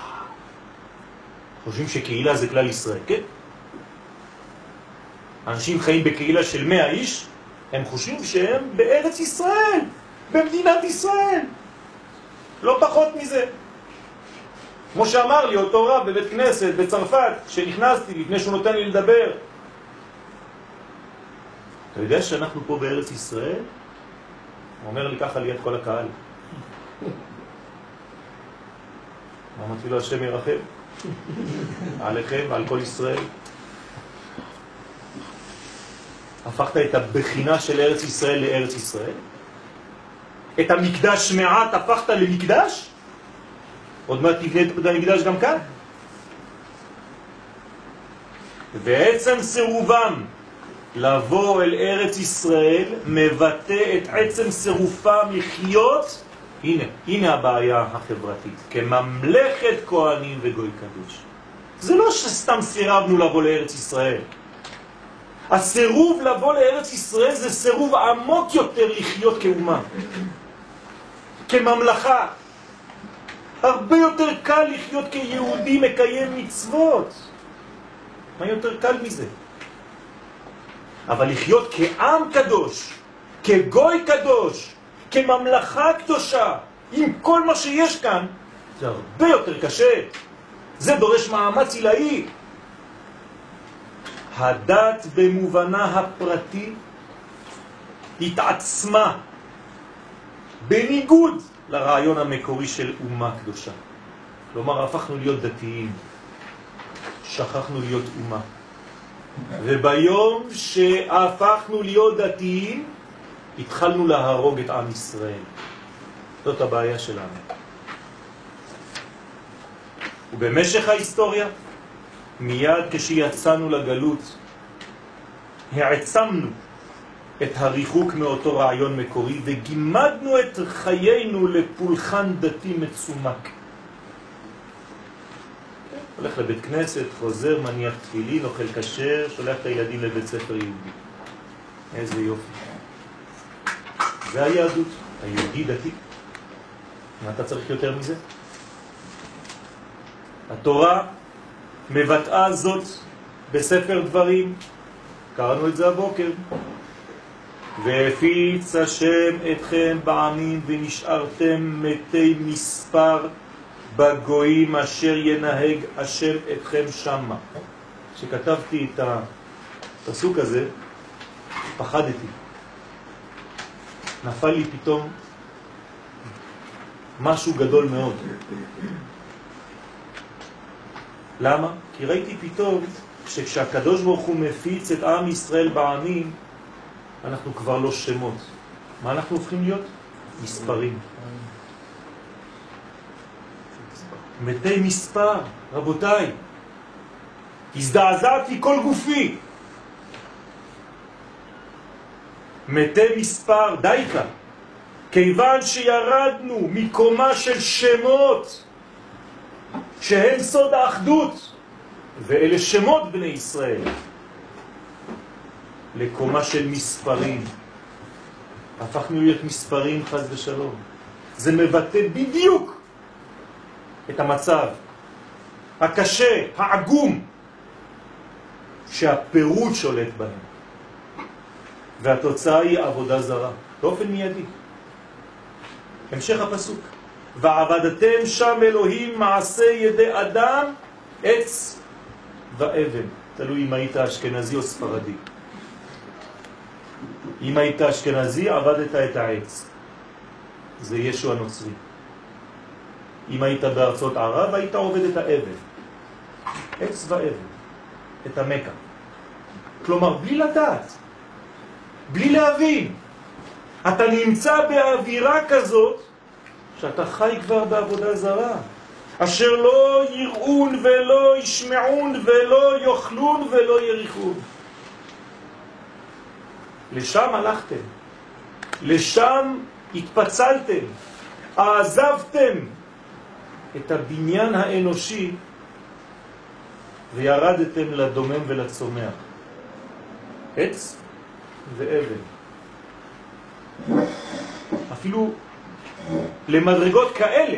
חושבים שקהילה זה כלל ישראל, כן? אנשים חיים בקהילה של 100 איש, הם חושבים שהם בארץ ישראל, במדינת ישראל. לא פחות מזה. כמו שאמר לי אותו רב בבית כנסת בצרפת, שנכנסתי לפני שהוא נותן לי לדבר. אתה יודע שאנחנו פה בארץ ישראל? הוא אומר לי ככה ליד כל הקהל. אמרתי לו, השם ירחם עליכם ועל כל ישראל. הפכת את הבחינה של ארץ ישראל לארץ ישראל? את המקדש מעט הפכת למקדש? עוד מעט תבנה את המקדש גם כאן? ועצם סירובם לבוא אל ארץ ישראל מבטא את עצם סירופם לחיות. הנה הבעיה החברתית, כממלכת כהנים וגוי קדוש. זה לא שסתם סירבנו לבוא לארץ ישראל. הסירוב לבוא לארץ ישראל זה סירוב עמוק יותר לחיות כאומה, כממלכה. הרבה יותר קל לחיות כיהודי מקיים מצוות. מה יותר קל מזה? אבל לחיות כעם קדוש, כגוי קדוש, כממלכה קדושה, עם כל מה שיש כאן, זה הרבה יותר קשה. זה דורש מאמץ עילאי. הדת במובנה הפרטי התעצמה בניגוד לרעיון המקורי של אומה קדושה. כלומר, הפכנו להיות דתיים, שכחנו להיות אומה. וביום שהפכנו להיות דתיים, התחלנו להרוג את עם ישראל. זאת הבעיה שלנו. ובמשך ההיסטוריה, מיד כשיצאנו לגלות, העצמנו את הריחוק מאותו רעיון מקורי וגימדנו את חיינו לפולחן דתי מצומק. הולך לבית כנסת, חוזר, מניח תפילין, אוכל כשר, שולח את הילדים לבית ספר יהודי. איזה יופי. זה היהדות, היהודי דתי. מה אתה צריך יותר מזה? התורה מבטאה זאת בספר דברים, קראנו את זה הבוקר. והפיץ השם אתכם בעמים ונשארתם מתי מספר בגויים אשר ינהג השם אתכם שמה. כשכתבתי את הפסוק הזה, פחדתי. נפל לי פתאום משהו גדול מאוד. למה? כי ראיתי פתאום שכשהקדוש ברוך הוא מפיץ את עם ישראל בעמים, אנחנו כבר לא שמות. מה אנחנו הופכים להיות? מספרים. מתי מספר, רבותיי. הזדעזעתי כל גופי. מתי מספר, דייקה. כיוון שירדנו מקומה של שמות, שהם סוד האחדות, ואלה שמות בני ישראל, לקומה של מספרים. הפכנו להיות מספרים חס ושלום. זה מבטא בדיוק את המצב הקשה, העגום, שהפירוט שולט בהם. והתוצאה היא עבודה זרה, באופן מיידי. המשך הפסוק. ועבדתם שם אלוהים מעשה ידי אדם, עץ ואבן. תלוי אם היית אשכנזי או ספרדי. אם היית אשכנזי, עבדת את העץ. זה ישו הנוצרי. אם היית בארצות ערב, היית עובד את האבן. עץ ואבן. את המקה. כלומר, בלי לדעת. בלי להבין. אתה נמצא באווירה כזאת, שאתה חי כבר בעבודה זרה. אשר לא יראון ולא ישמעון ולא יאכלון ולא יריחון. לשם הלכתם. לשם התפצלתם. עזבתם את הבניין האנושי וירדתם לדומם ולצומח. עץ ואבן. אפילו למדרגות כאלה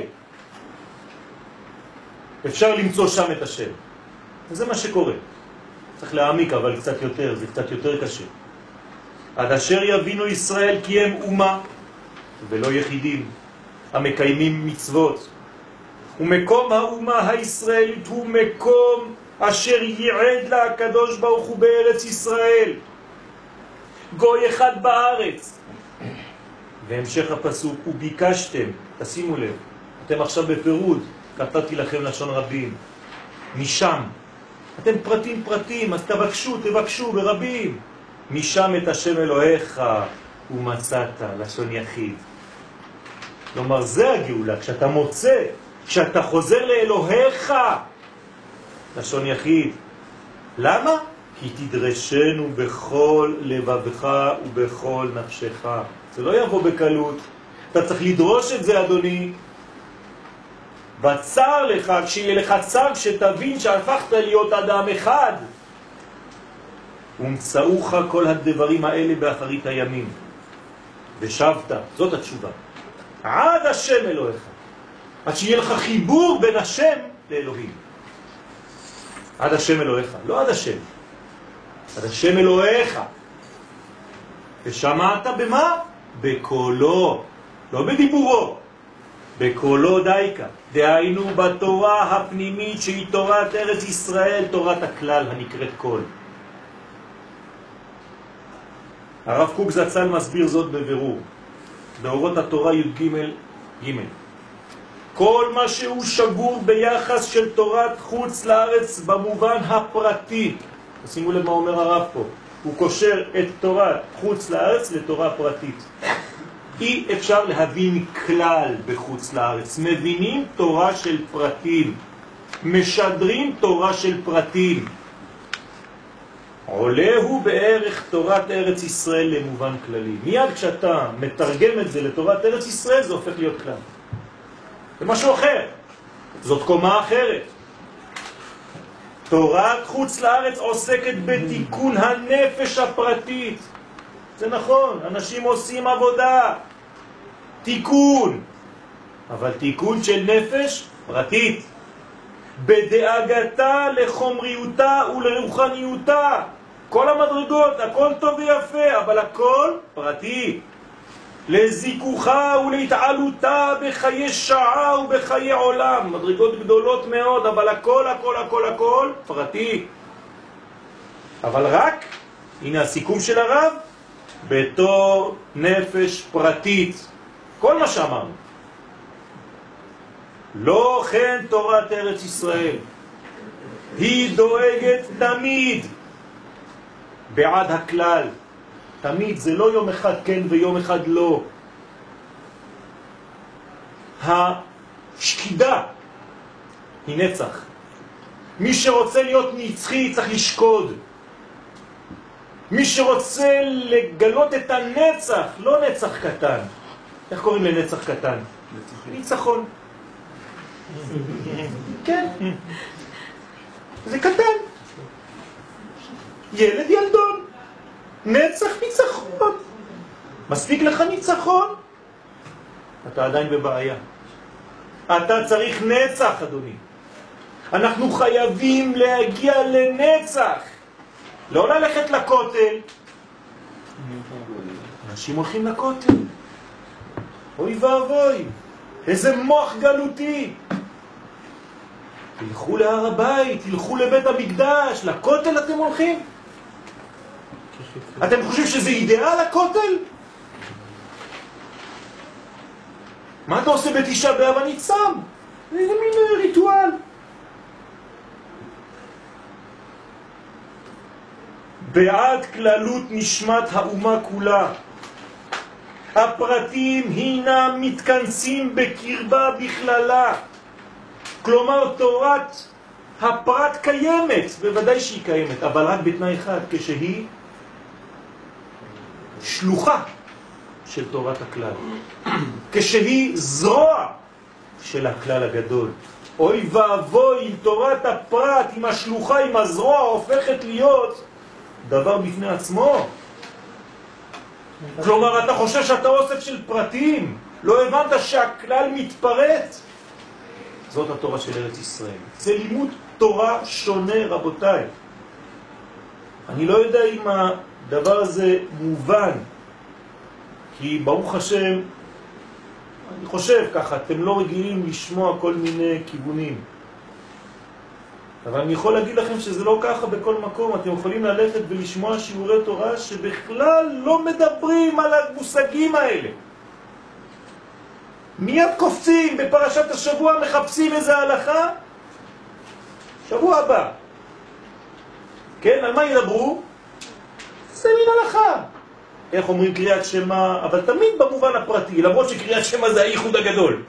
אפשר למצוא שם את השם. וזה מה שקורה. צריך להעמיק, אבל קצת יותר, זה קצת יותר קשה. עד אשר יבינו ישראל כי הם אומה ולא יחידים המקיימים מצוות. ומקום האומה הישראלית הוא מקום אשר ייעד לה הקדוש ברוך הוא בארץ ישראל. גוי אחד בארץ. והמשך הפסוק, וביקשתם, תשימו לב, אתם עכשיו בפירוד, כתבתי לכם לשון רבים, משם, אתם פרטים, אז תבקשו ברבים, משם את השם אלוהיך ומצאת, לשון יחיד. כלומר, זה הגאולה, כשאתה מוצא, כשאתה חוזר לאלוהיך, לשון יחיד. למה? כי תדרשנו בכל לבבך ובכל נפשך. זה לא יבוא בקלות. אתה צריך לדרוש את זה, אדוני. בצר לך, כשיהיה לך צר, שתבין שהפכת להיות אדם אחד. ומצאוך כל הדברים האלה באחרית הימים. ושבת, זאת התשובה. עד השם אלוהיך. עד שיהיה לך חיבור בין השם לאלוהים. עד השם אלוהיך, לא עד השם. עד השם אלוהיך. ושמעת במה? בקולו, לא בדיבורו. בקולו דייקה. דהיינו בתורה הפנימית שהיא תורת ארץ ישראל, תורת הכלל הנקראת קול. הרב קוק זצ"ל מסביר זאת בבירור. באורות התורה י"ג ג' כל מה שהוא שגור ביחס של תורת חוץ לארץ במובן הפרטי. שימו לב מה אומר הרב פה. הוא קושר את תורת חוץ לארץ לתורה פרטית. אי אפשר להבין כלל בחוץ לארץ. מבינים תורה של פרטים. משדרים תורה של פרטים. עולה הוא בערך תורת ארץ ישראל למובן כללי. מיד כשאתה מתרגם את זה לתורת ארץ ישראל, זה הופך להיות כלל. זה משהו אחר. זאת קומה אחרת. תורת חוץ לארץ עוסקת בתיקון הנפש הפרטית. זה נכון, אנשים עושים עבודה. תיקון. אבל תיקון של נפש פרטית. בדאגתה לחומריותה ולרוחניותה. כל המדרגות, הכל טוב ויפה, אבל הכל פרטי. לזיכוכה ולהתעלותה בחיי שעה ובחיי עולם. מדרגות גדולות מאוד, אבל הכל פרטי. אבל רק, הנה הסיכום של הרב, בתור נפש פרטית. כל מה שאמרנו. לא כן תורת ארץ ישראל. היא דואגת תמיד בעד הכלל. תמיד, זה לא יום אחד כן ויום אחד לא. השקידה היא נצח. מי שרוצה להיות נצחי צריך לשקוד. מי שרוצה לגלות את הנצח, לא נצח קטן. איך קוראים לנצח קטן? ניצחון. כן. זה קטן. ילד ילדון. נצח ניצחון. מספיק לך ניצחון? אתה עדיין בבעיה. אתה צריך נצח, אדוני. אנחנו חייבים להגיע לנצח. לא ללכת לכותל. אנשים הולכים לכותל. אוי ואבוי. איזה מוח גלותי. תלכו להר הבית, תלכו לבית המקדש, לכותל אתם הולכים? אתם חושבים שזה אידאל הכותל? מה אתה עושה בתשעה באב? אני צם. איזה מין ריטואל. בעד כללות נשמת האומה כולה. הפרטים הינם מתכנסים בקרבה בכללה. כלומר, תורת הפרט קיימת, בוודאי שהיא קיימת, אבל רק בתנאי אחד, כשהיא שלוחה של תורת הכלל. כשהיא זרוע של הכלל הגדול. אוי ואבוי, אם תורת הפרט, עם השלוחה, עם הזרוע, הופכת להיות דבר בפני עצמו. כלומר, אתה חושב שאתה אוסף של פרטים, לא הבנת שהכלל מתפרט. זאת התורה של ארץ ישראל. זה לימוד תורה שונה, רבותיי. אני לא יודע אם הדבר הזה מובן, כי ברוך השם, אני חושב ככה, אתם לא רגילים לשמוע כל מיני כיוונים. אבל אני יכול להגיד לכם שזה לא ככה בכל מקום. אתם יכולים ללכת ולשמוע שיעורי תורה שבכלל לא מדברים על המושגים האלה. מיד קופצים בפרשת השבוע, מחפשים איזה הלכה, שבוע הבא. כן, על מה ידברו? זה מין הלכה. איך אומרים קריאת שמה, אבל תמיד במובן הפרטי, למרות שקריאת שמה זה הייחוד הגדול.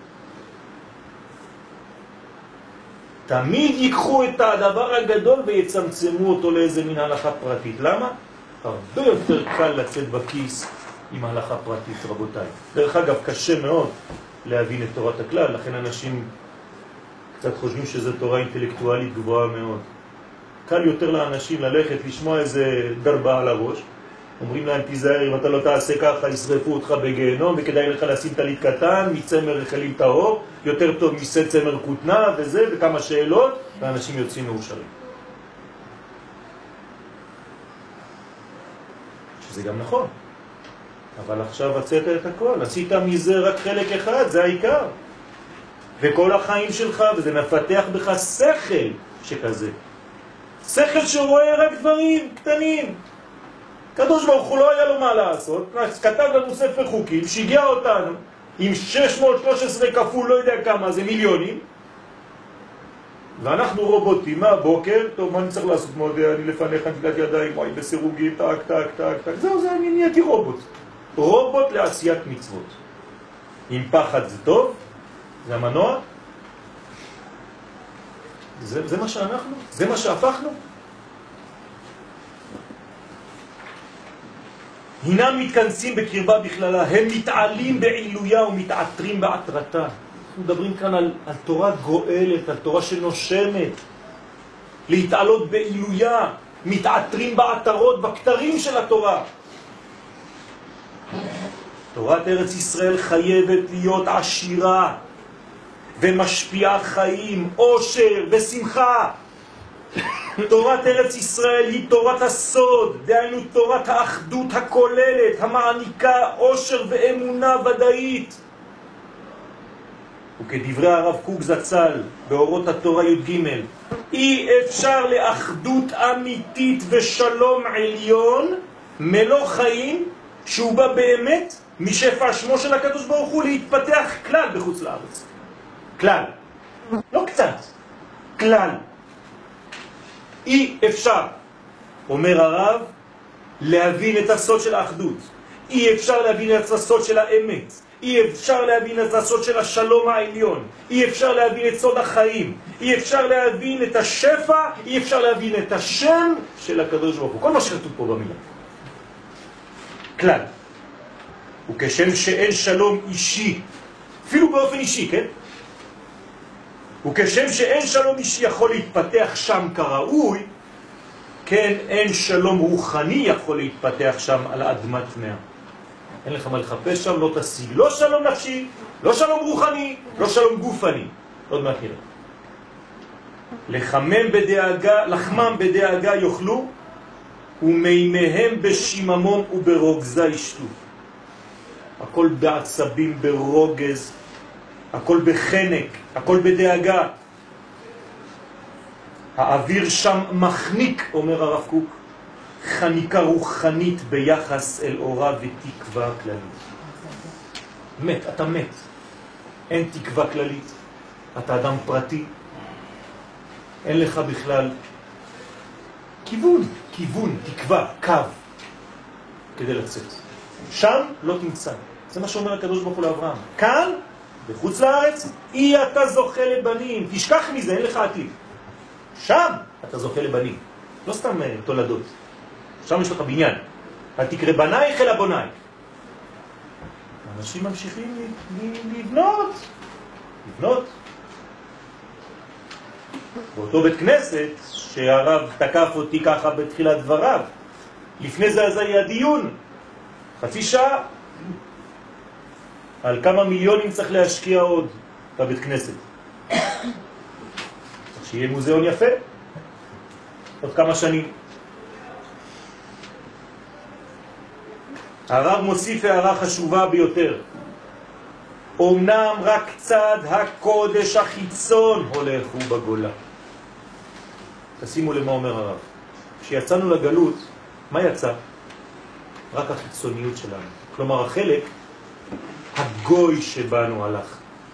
תמיד ייקחו את הדבר הגדול ויצמצמו אותו לאיזה מין הלכה פרטית. למה? הרבה יותר קל לצאת בכיס עם הלכה פרטית, רבותיי. דרך אגב, קשה מאוד להבין את תורת הכלל, לכן אנשים קצת חושבים שזו תורה אינטלקטואלית גבוהה מאוד. קל יותר לאנשים ללכת לשמוע איזה דרבה על הראש, אומרים להם תיזהר, אם אתה לא תעשה ככה ישרפו אותך בגיהנום וכדאי לך לשים תלית קטן, מצמר רחלים טהור, יותר טוב מצמר כותנה וזה, וכמה שאלות, ואנשים יוצאים מאושרים. שזה גם נכון, אבל עכשיו הצאת את הכל, עשית מזה רק חלק אחד, זה העיקר. וכל החיים שלך, וזה מפתח בך שכל שכזה. שכל שרואה רק דברים קטנים. קדוש ברוך הוא לא היה לו מה לעשות, כתב לנו ספר חוקים, שיגע אותנו עם 613 כפול לא יודע כמה, זה מיליונים, ואנחנו רובוטים מהבוקר, טוב, מה אני צריך לעשות מודה, אני לפניך נטילת ידיים, וואי, בסירוגים, טק, טק, טק, טק, זהו, זה אני נהייתי רובוט. רובוט לעשיית מצוות. עם פחד זה טוב, זה המנוע, זה מה שאנחנו, זה מה שהפכנו. הינם מתכנסים בקרבה בכללה, הם מתעלים בעילויה ומתעטרים בעטרתה. אנחנו מדברים כאן על תורה גואלת, על תורה שנושמת. להתעלות בעילויה, מתעטרים בעטרות, בכתרים של התורה. תורת ארץ ישראל חייבת להיות עשירה ומשפיעה חיים, עושר ושמחה. תורת ארץ ישראל היא תורת הסוד, דהיינו תורת האחדות הכוללת, המעניקה עושר ואמונה ודאית. וכדברי הרב קוק זצ"ל באורות התורה י"ג, אי אפשר לאחדות אמיתית ושלום עליון מלוא חיים שהוא בא באמת משפע שמו של הקדוש ברוך הוא להתפתח כלל בחוץ לארץ. כלל, לא קצת, כלל. אי אפשר, אומר הרב, להבין את הסוד של האחדות. אי אפשר להבין את הסוד של האמת. אי אפשר להבין את הסוד של השלום העליון. אי אפשר להבין את סוד החיים. אי אפשר להבין את השפע. אי אפשר להבין את השם של הקדוש ברוך הוא. כל מה שכתוב פה במילה. כלל. וכשם שאין שלום אישי, אפילו באופן אישי, כן? וכשם שאין שלום אישי יכול להתפתח שם כראוי, כן, אין שלום רוחני יכול להתפתח שם על אדמת מאה. אין לך מה לחפש שם, לא תשיג לא שלום נפשי, לא שלום רוחני, לא שלום גופני. עוד מעט נראה. לחמם בדאגה יאכלו, ומימיהם בשיממון וברוגזה ישתו. הכל בעצבים, ברוגז, הכל בחנק, הכל בדאגה. האוויר שם מחניק, אומר הרב קוק, חניקה רוחנית ביחס אל אורה ותקווה כללית. מת, אתה מת. אין תקווה כללית. אתה אדם פרטי, אין לך בכלל כיוון, תקווה, קו, כדי לצאת. שם לא תמצא. זה מה שאומר הקדוש ברוך הוא לאברהם. כאן, בחוץ לארץ, אתה זוכה לבנים. תשכח מזה, אין לך עתיד. שם אתה זוכה לבנים. לא סתם תולדות. שם יש לך בניין. אל תקרא בנייך אלא בונייך. אנשים ממשיכים לבנות. באותו בית כנסת, שהרב תקף אותי ככה בתחילת דבריו, לפני זה היה דיון, חצי שעה, על כמה מיליונים צריך להשקיע עוד בבית כנסת. שיהיה מוזיאון יפה, עוד כמה שנים. הרב מוסיף הערה חשובה ביותר. אמנם רק צד הקודש החיצון הולך הוא בגולה. תשימו למה אומר הרב. כשיצאנו לגלות, מה יצא? רק החיצוניות שלנו. כלומר, החלק הגוי שבנו הלך.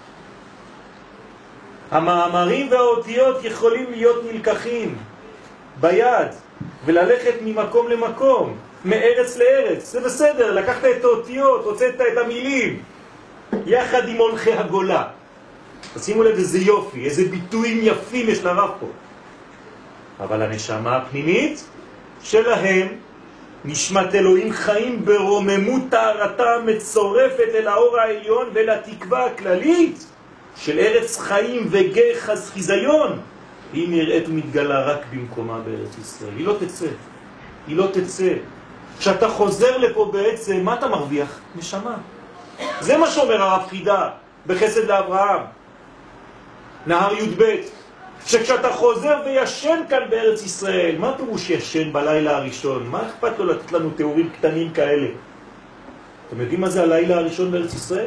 המאמרים והאותיות יכולים להיות נלקחים ביד וללכת ממקום למקום, מארץ לארץ. זה בסדר, לקחת את האותיות, הוצאת את המילים, יחד עם הולכי הגולה. תשימו לב איזה יופי, איזה ביטויים יפים יש לרב פה. אבל הנשמה הפנימית שלהם, נשמת אלוהים חיים ברוממות טהרתה מצורפת אל האור העליון ולתקווה הכללית של ארץ חיים וגיא חיזיון. היא נראית ומתגלה רק במקומה בארץ ישראל. היא לא תצא. כשאתה חוזר לפה בעצם, מה אתה מרוויח? נשמה. זה מה שאומר הרב חידה בחסד לאברהם. נהר י"ב. שכשאתה חוזר וישן כאן בארץ ישראל, מה פירוש ישן בלילה הראשון? מה אכפת לו לתת לנו תיאורים קטנים כאלה? אתם יודעים מה זה הלילה הראשון בארץ ישראל?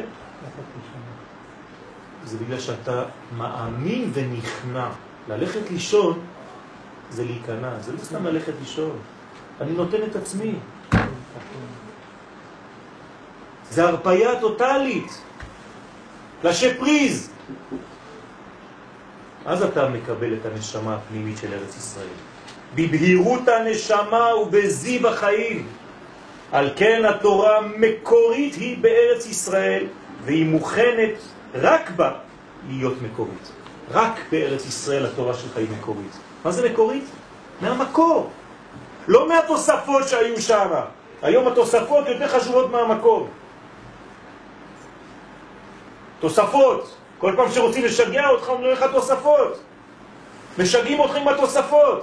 זה בגלל שאתה מאמין ונכנע. ללכת לישון זה להיכנע, זה לא סתם ללכת לישון. אני נותן את עצמי. זה הרפאיה טוטלית. לשפריז. אז אתה מקבל את הנשמה הפנימית של ארץ ישראל. בבהירות הנשמה ובזיו החיים. על כן התורה מקורית היא בארץ ישראל, והיא מוכנת רק בה להיות מקורית. רק בארץ ישראל התורה שלך היא מקורית. מה זה מקורית? מהמקור. לא מהתוספות שהיו שם. היום התוספות יותר חשובות מהמקור. תוספות. כל פעם שרוצים לשגע אותך, אומרים לך תוספות. משגעים אותך עם התוספות.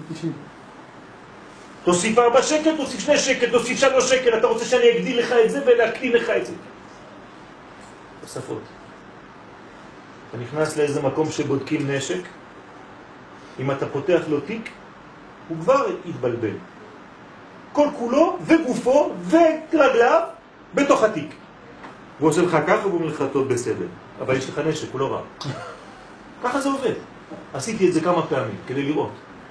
תוסיף 4 שקל, תוסיף 2 שקל, תוסיף 3 שקל. אתה רוצה שאני אגדיל לך את זה ולהקטין לך את זה. תוספות. אתה נכנס לאיזה מקום שבודקים נשק, אם אתה פותח לו תיק, הוא כבר יתבלבל. כל כולו וגופו ורגליו בתוך התיק. הוא עושה לך ככה והוא אומר לך טוב בסדר. אבל יש לך נשק, הוא לא רע. ככה זה עובד. עשיתי את זה כמה פעמים כדי לראות.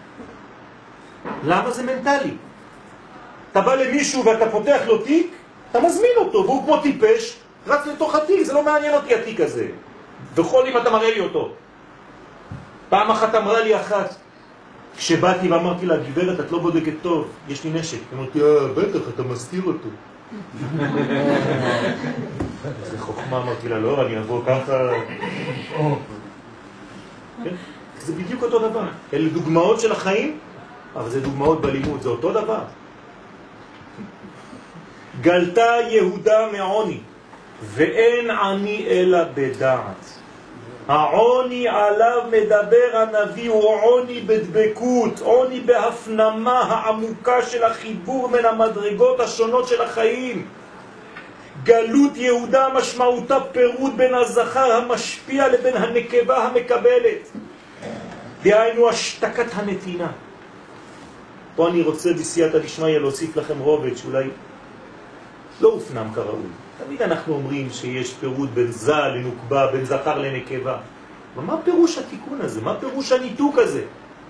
למה זה מנטלי? אתה בא למישהו ואתה פותח לו תיק, אתה מזמין אותו, והוא כמו טיפש, רץ לתוך התיק, זה לא מעניין אותי התיק הזה. וכל אם אתה מראה לי אותו. פעם אחת אמרה לי אחת, כשבאתי ואמרתי לה, גברת, את לא בודקת טוב, יש לי נשק. אמרתי, בטח, אתה מסתיר אותו. זה חוכמה, אמרתי לה, לא, אני אבוא ככה. זה בדיוק אותו דבר. אלה דוגמאות של החיים, אבל זה דוגמאות בלימוד, זה אותו דבר. גלתה יהודה מעוני, ואין עני אלא בדעת. העוני עליו מדבר הנביא הוא עוני בדבקות, עוני בהפנמה העמוקה של החיבור בין המדרגות השונות של החיים. גלות יהודה משמעותה פירוד בין הזכר המשפיע לבין הנקבה המקבלת. דהיינו השתקת הנתינה. פה אני רוצה בסייעתא דשמיא להוסיף לכם רובד שאולי לא הופנם כראוי. תמיד אנחנו אומרים שיש פירוד בין זל לנוקבה, בין זכר לנקבה. אבל מה פירוש התיקון הזה? מה פירוש הניתוק הזה?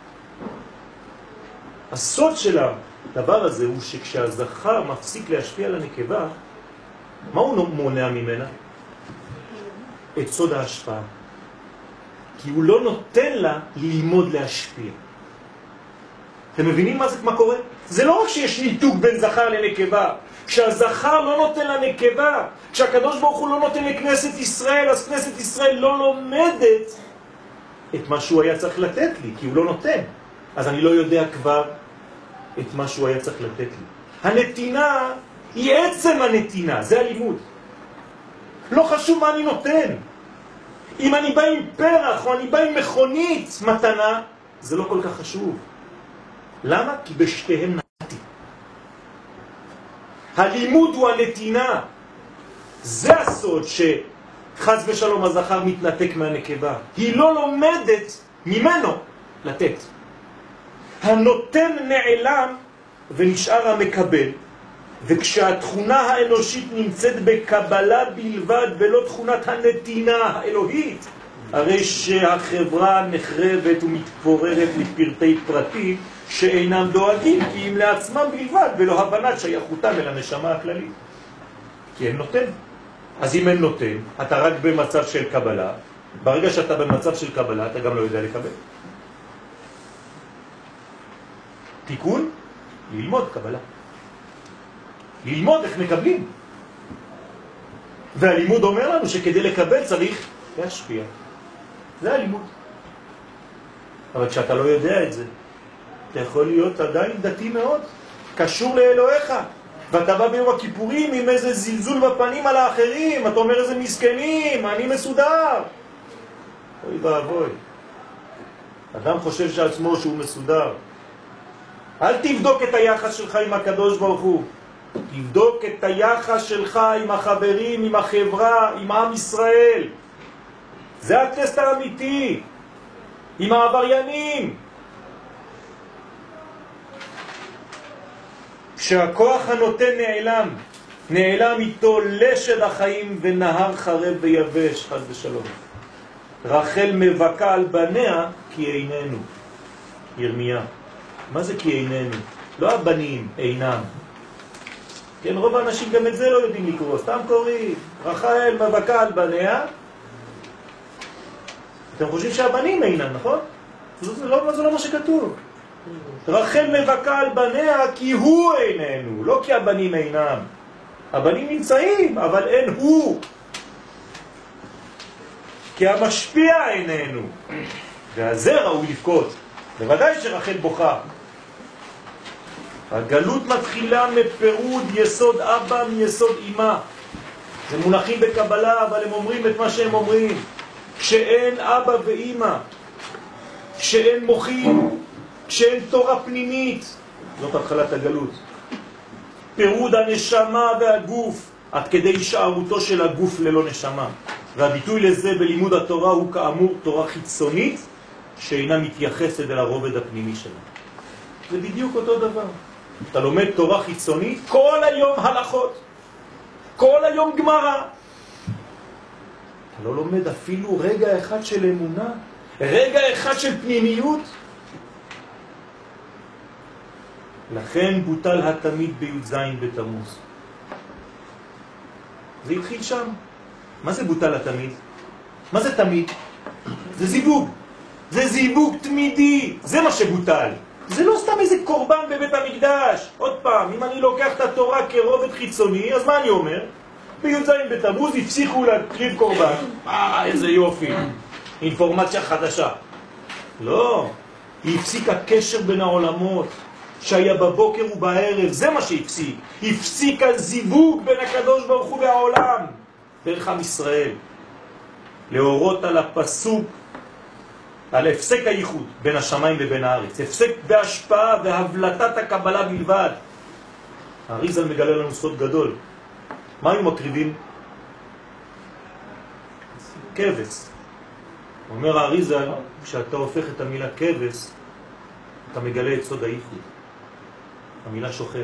הסוד של הדבר הזה הוא שכשהזכר מפסיק להשפיע על הנקבה, מה הוא מונע ממנה? את סוד ההשפעה. כי הוא לא נותן לה ללמוד להשפיע. אתם מבינים מה קורה? זה לא רק שיש ניתוק בין זכר לנקבה. כשהזכר לא נותן לנקבה, כשהקדוש ברוך הוא לא נותן לכנסת ישראל, אז כנסת ישראל לא לומדת את מה שהוא היה צריך לתת לי, כי הוא לא נותן. אז אני לא יודע כבר את מה שהוא היה צריך לתת לי. הנתינה היא עצם הנתינה, זה הלימוד. לא חשוב מה אני נותן. אם אני בא עם פרח או אני בא עם מכונית מתנה, זה לא כל כך חשוב. למה? כי בשתיהם נתתי. הלימוד הוא הנתינה. זה הסוד שחס ושלום הזכר מתנתק מהנקבה. היא לא לומדת ממנו לתת. הנותן נעלם ונשאר המקבל, וכשהתכונה האנושית נמצאת בקבלה בלבד ולא תכונת הנתינה האלוהית, הרי שהחברה נחרבת ומתפוררת לפרטי פרטים שאינם דואגים כי אם לעצמם בלבד ולא הבנת שייכותם אל הנשמה הכללית. כי אין נותן. אז אם אין נותן, אתה רק במצב של קבלה. ברגע שאתה במצב של קבלה, אתה גם לא יודע לקבל. תיקון, ללמוד קבלה. ללמוד איך מקבלים. והלימוד אומר לנו שכדי לקבל צריך להשפיע. זה הלימוד. אבל כשאתה לא יודע את זה, אתה יכול להיות עדיין דתי מאוד, קשור לאלוהיך. ואתה בא ביום הכיפורים עם איזה זלזול בפנים על האחרים, אתה אומר איזה מסכנים, אני מסודר. אוי ואבוי. אדם חושב שעצמו שהוא מסודר. אל תבדוק את היחס שלך עם הקדוש ברוך הוא. תבדוק את היחס שלך עם החברים, עם החברה, עם עם ישראל. זה הטסט האמיתי. עם העבריינים. כשהכוח הנותן נעלם איתו לשד החיים ונהר חרב ויבש, חס ושלום. רחל מבכה על בניה כי איננו. ירמיה. מה זה כי איננו? לא הבנים, אינם. כן, רוב האנשים גם את זה לא יודעים לקרוא, סתם קוראים. רחל מבכה על בניה. אתם חושבים שהבנים אינם, נכון? זה לא מה שכתוב. רחל מבכה על בניה כי הוא איננו, לא כי הבנים אינם. הבנים נמצאים, אבל אין הוא. כי המשפיע איננו. והזה ראוי לבכות. בוודאי שרחל בוכה. הגלות מתחילה מפירוד יסוד אבא מיסוד אמא. זה מונחים בקבלה, אבל הם אומרים את מה שהם אומרים. כשאין אבא ואמא, כשאין מוחים, כשאין תורה פנימית, זאת התחלת הגלות. פירוד הנשמה והגוף, עד כדי הישארותו של הגוף ללא נשמה. והביטוי לזה בלימוד התורה הוא כאמור תורה חיצונית, שאינה מתייחסת אל הרובד הפנימי שלה. זה בדיוק אותו דבר. אתה לומד תורה חיצונית, כל היום הלכות, כל היום גמרא. אתה לא לומד אפילו רגע אחד של אמונה, רגע אחד של פנימיות. לכן בוטל התמיד בי"ז בתמוז. זה התחיל שם. מה זה בוטל התמיד? מה זה תמיד? זה זיווג. זה זיווג תמידי. זה מה שבוטל. זה לא סתם איזה קורבן בבית המקדש. עוד פעם, אם אני לוקח את התורה כרובד חיצוני, אז מה אני אומר? בי"ז בתמוז הפסיכו להקריב קורבן. איזה יופי. אינפורמציה חדשה. לא. היא הפסיקה קשר בין העולמות. שהיה בבוקר ובערב, זה מה שהפסיק. הפסיק הזיווג בין הקדוש ברוך הוא והעולם, דרך עם ישראל. להורות על הפסוק, על הפסק הייחוד בין השמיים ובין הארץ. הפסק בהשפעה והבלטת הקבלה בלבד. האריז"ל מגלה לנו סוד גדול. מה היו מקריבים? כבש. אומר האריז"ל, כשאתה הופך את המילה כבש, אתה מגלה את סוד הייחוד. המילה שוכב.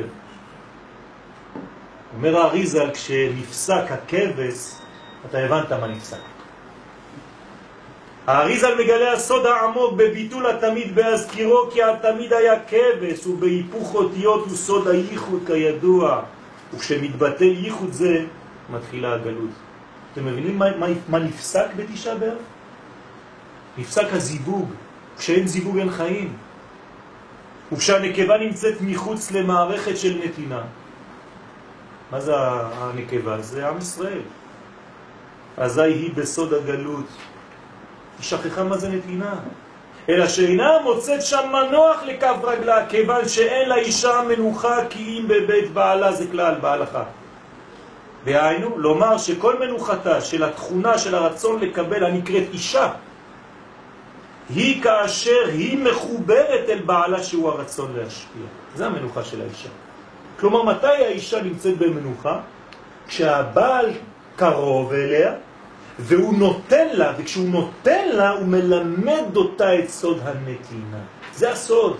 אומר האריז"ל, כשנפסק הכבש, אתה הבנת מה נפסק. האריז"ל מגלה הסוד העמוק בביטול התמיד בהזכירו, כי התמיד היה כבש, ובהיפוך אותיות הוא סוד הייחוד כידוע. וכשמתבטל ייחוד זה, מתחילה הגלות. אתם מבינים מה נפסק בתשעה באב? נפסק הזיווג. כשאין זיווג אין חיים. וכשהנקבה נמצאת מחוץ למערכת של נתינה. מה זה הנקבה? זה עם ישראל. אזי היא בסוד הגלות. היא שכחה מה זה נתינה. אלא שאינה מוצאת שם מנוח לכף רגלה, כיוון שאין לאישה מנוחה כי אם בבית בעלה, זה כלל בהלכה. והיינו, לומר שכל מנוחתה של התכונה של הרצון לקבל הנקראת אישה, היא כאשר היא מחוברת אל בעלה שהוא הרצון להשפיע. זה המנוחה של האישה. כלומר, מתי האישה נמצאת במנוחה? כשהבעל קרוב אליה, והוא נותן לה, וכשהוא נותן לה, הוא מלמד אותה את סוד הנתינה. זה הסוד.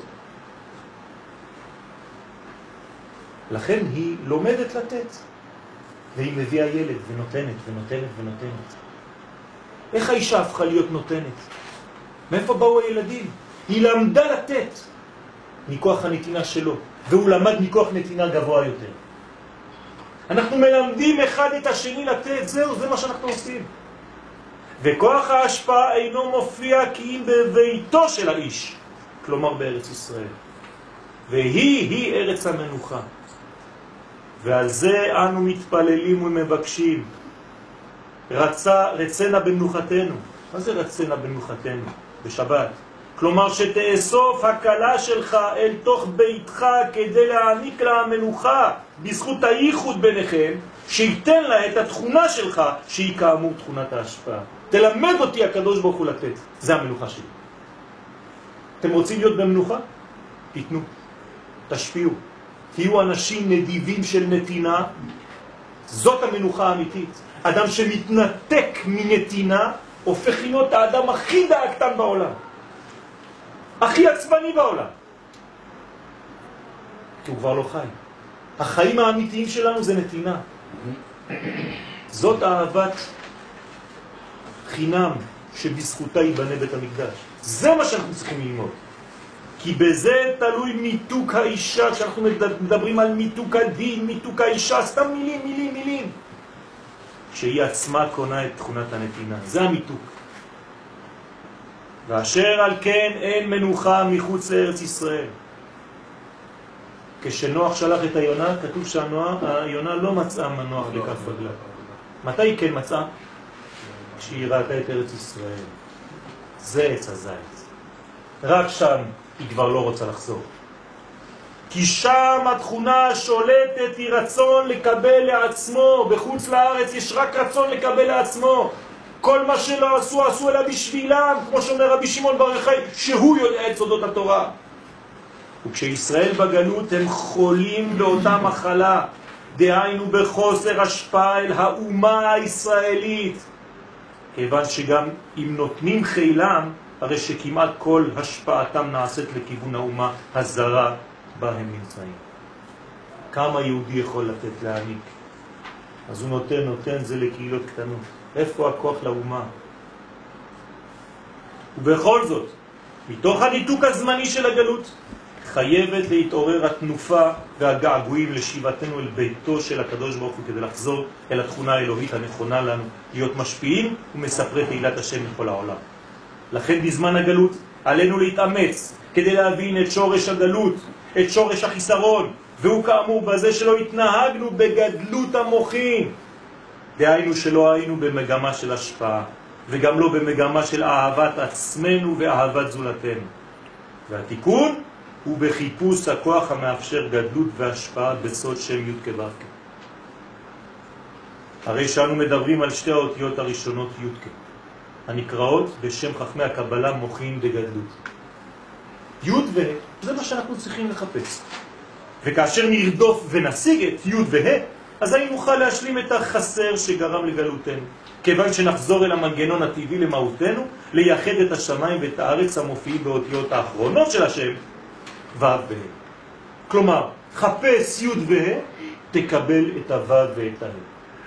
לכן היא לומדת לתת. והיא מביאה ילד ונותנת ונותנת ונותנת. איך האישה הפכה להיות נותנת? מאיפה באו הילדים? היא למדה לתת מכוח הנתינה שלו, והוא למד מכוח נתינה גבוה יותר. אנחנו מלמדים אחד את השני לתת, זהו, זה מה שאנחנו עושים. וכוח ההשפעה אינו מופיע כי אם בביתו של האיש, כלומר בארץ ישראל. והיא ארץ המנוחה. ועל זה אנו מתפללים ומבקשים. רצנה במנוחתנו. מה זה רצנה במנוחתנו? בשבת. כלומר שתאסוף הקלה שלך אל תוך ביתך כדי להעניק לה המנוחה בזכות הייחוד ביניכם, שייתן לה את התכונה שלך שהיא כאמור תכונת ההשפעה. תלמד אותי הקדוש ברוך הוא לתת. זה המנוחה שלי. אתם רוצים להיות במנוחה? תיתנו. תשפיעו. תהיו אנשים נדיבים של נתינה. זאת המנוחה האמיתית. אדם שמתנתק מנתינה הופך להיות האדם הכי דאגתן בעולם. הכי עצבני בעולם. כי הוא כבר לא חי. החיים האמיתיים שלנו זה נתינה. זאת אהבת חינם שבזכותה ייבנה בית המקדש. זה מה שאנחנו צריכים ללמוד. כי בזה תלוי מיתוק האישה. כשאנחנו מדברים על מיתוק הדין, מיתוק האישה, סתם מילים. שהיא עצמה קונה את תכונת הנתינה. זה המיתוק. ואשר על כן אין מנוחה מחוץ לארץ ישראל. כשנוח שלח את היונה, כתוב שהיונה לא מצאה מנוח בכף רגלה. מתי היא כן מצאה? כשהיא ראתה את ארץ ישראל. זה עץ הזית. רק שם היא כבר לא רוצה לחזור. כי שם התכונה שולטת היא רצון לקבל לעצמו. בחוץ לארץ יש רק רצון לקבל לעצמו. כל מה שלא עשו אלא בשבילם, כמו שאומר רבי שמעון בר יוחאי, שהוא יודע את סודות התורה. וכשישראל בגלות הם חולים באותה מחלה, דהיינו בחוסר השפעה אל האומה הישראלית. כיוון שגם אם נותנים חילם, הרי שכמעט כל השפעתם נעשית לכיוון האומה הזרה בה הם נמצאים. כמה יהודי יכול לתת להעניק? אז הוא נותן זה לקהילות קטנות. איפה הכוח לאומה? ובכל זאת, מתוך הניתוק הזמני של הגלות, חייבת להתעורר התנופה והגעגועים לשיבתנו אל ביתו של הקדוש ברוך הוא, כדי לחזור אל התכונה האלוהית הנכונה לנו, להיות משפיעים ומספרי תהילת השם מכל העולם. לכן בזמן הגלות עלינו להתאמץ כדי להבין את שורש הגלות, את שורש החיסרון, והוא כאמור בזה שלא התנהגנו בגדלות המוחין. דהיינו שלא היינו במגמה של השפעה, וגם לא במגמה של אהבת עצמנו ואהבת זולתנו. והתיקון הוא בחיפוש הכוח המאפשר גדלות והשפעה בסוד שם י' כו'. הרי שאנו מדברים על שתי האותיות הראשונות י' הנקראות בשם חכמי הקבלה מוחין דגדלות. י' וה' זה מה שאנחנו צריכים לחפש. וכאשר נרדוף ונשיג את י' וה' אז אני נוכל להשלים את החסר שגרם לגלותנו. כיוון שנחזור אל המנגנון הטבעי למהותנו, לייחד את השמיים ואת הארץ המופיעים באותיות האחרונות של השם, ו' וה'. כלומר, חפש י' וה', תקבל את הו' ואת ה'.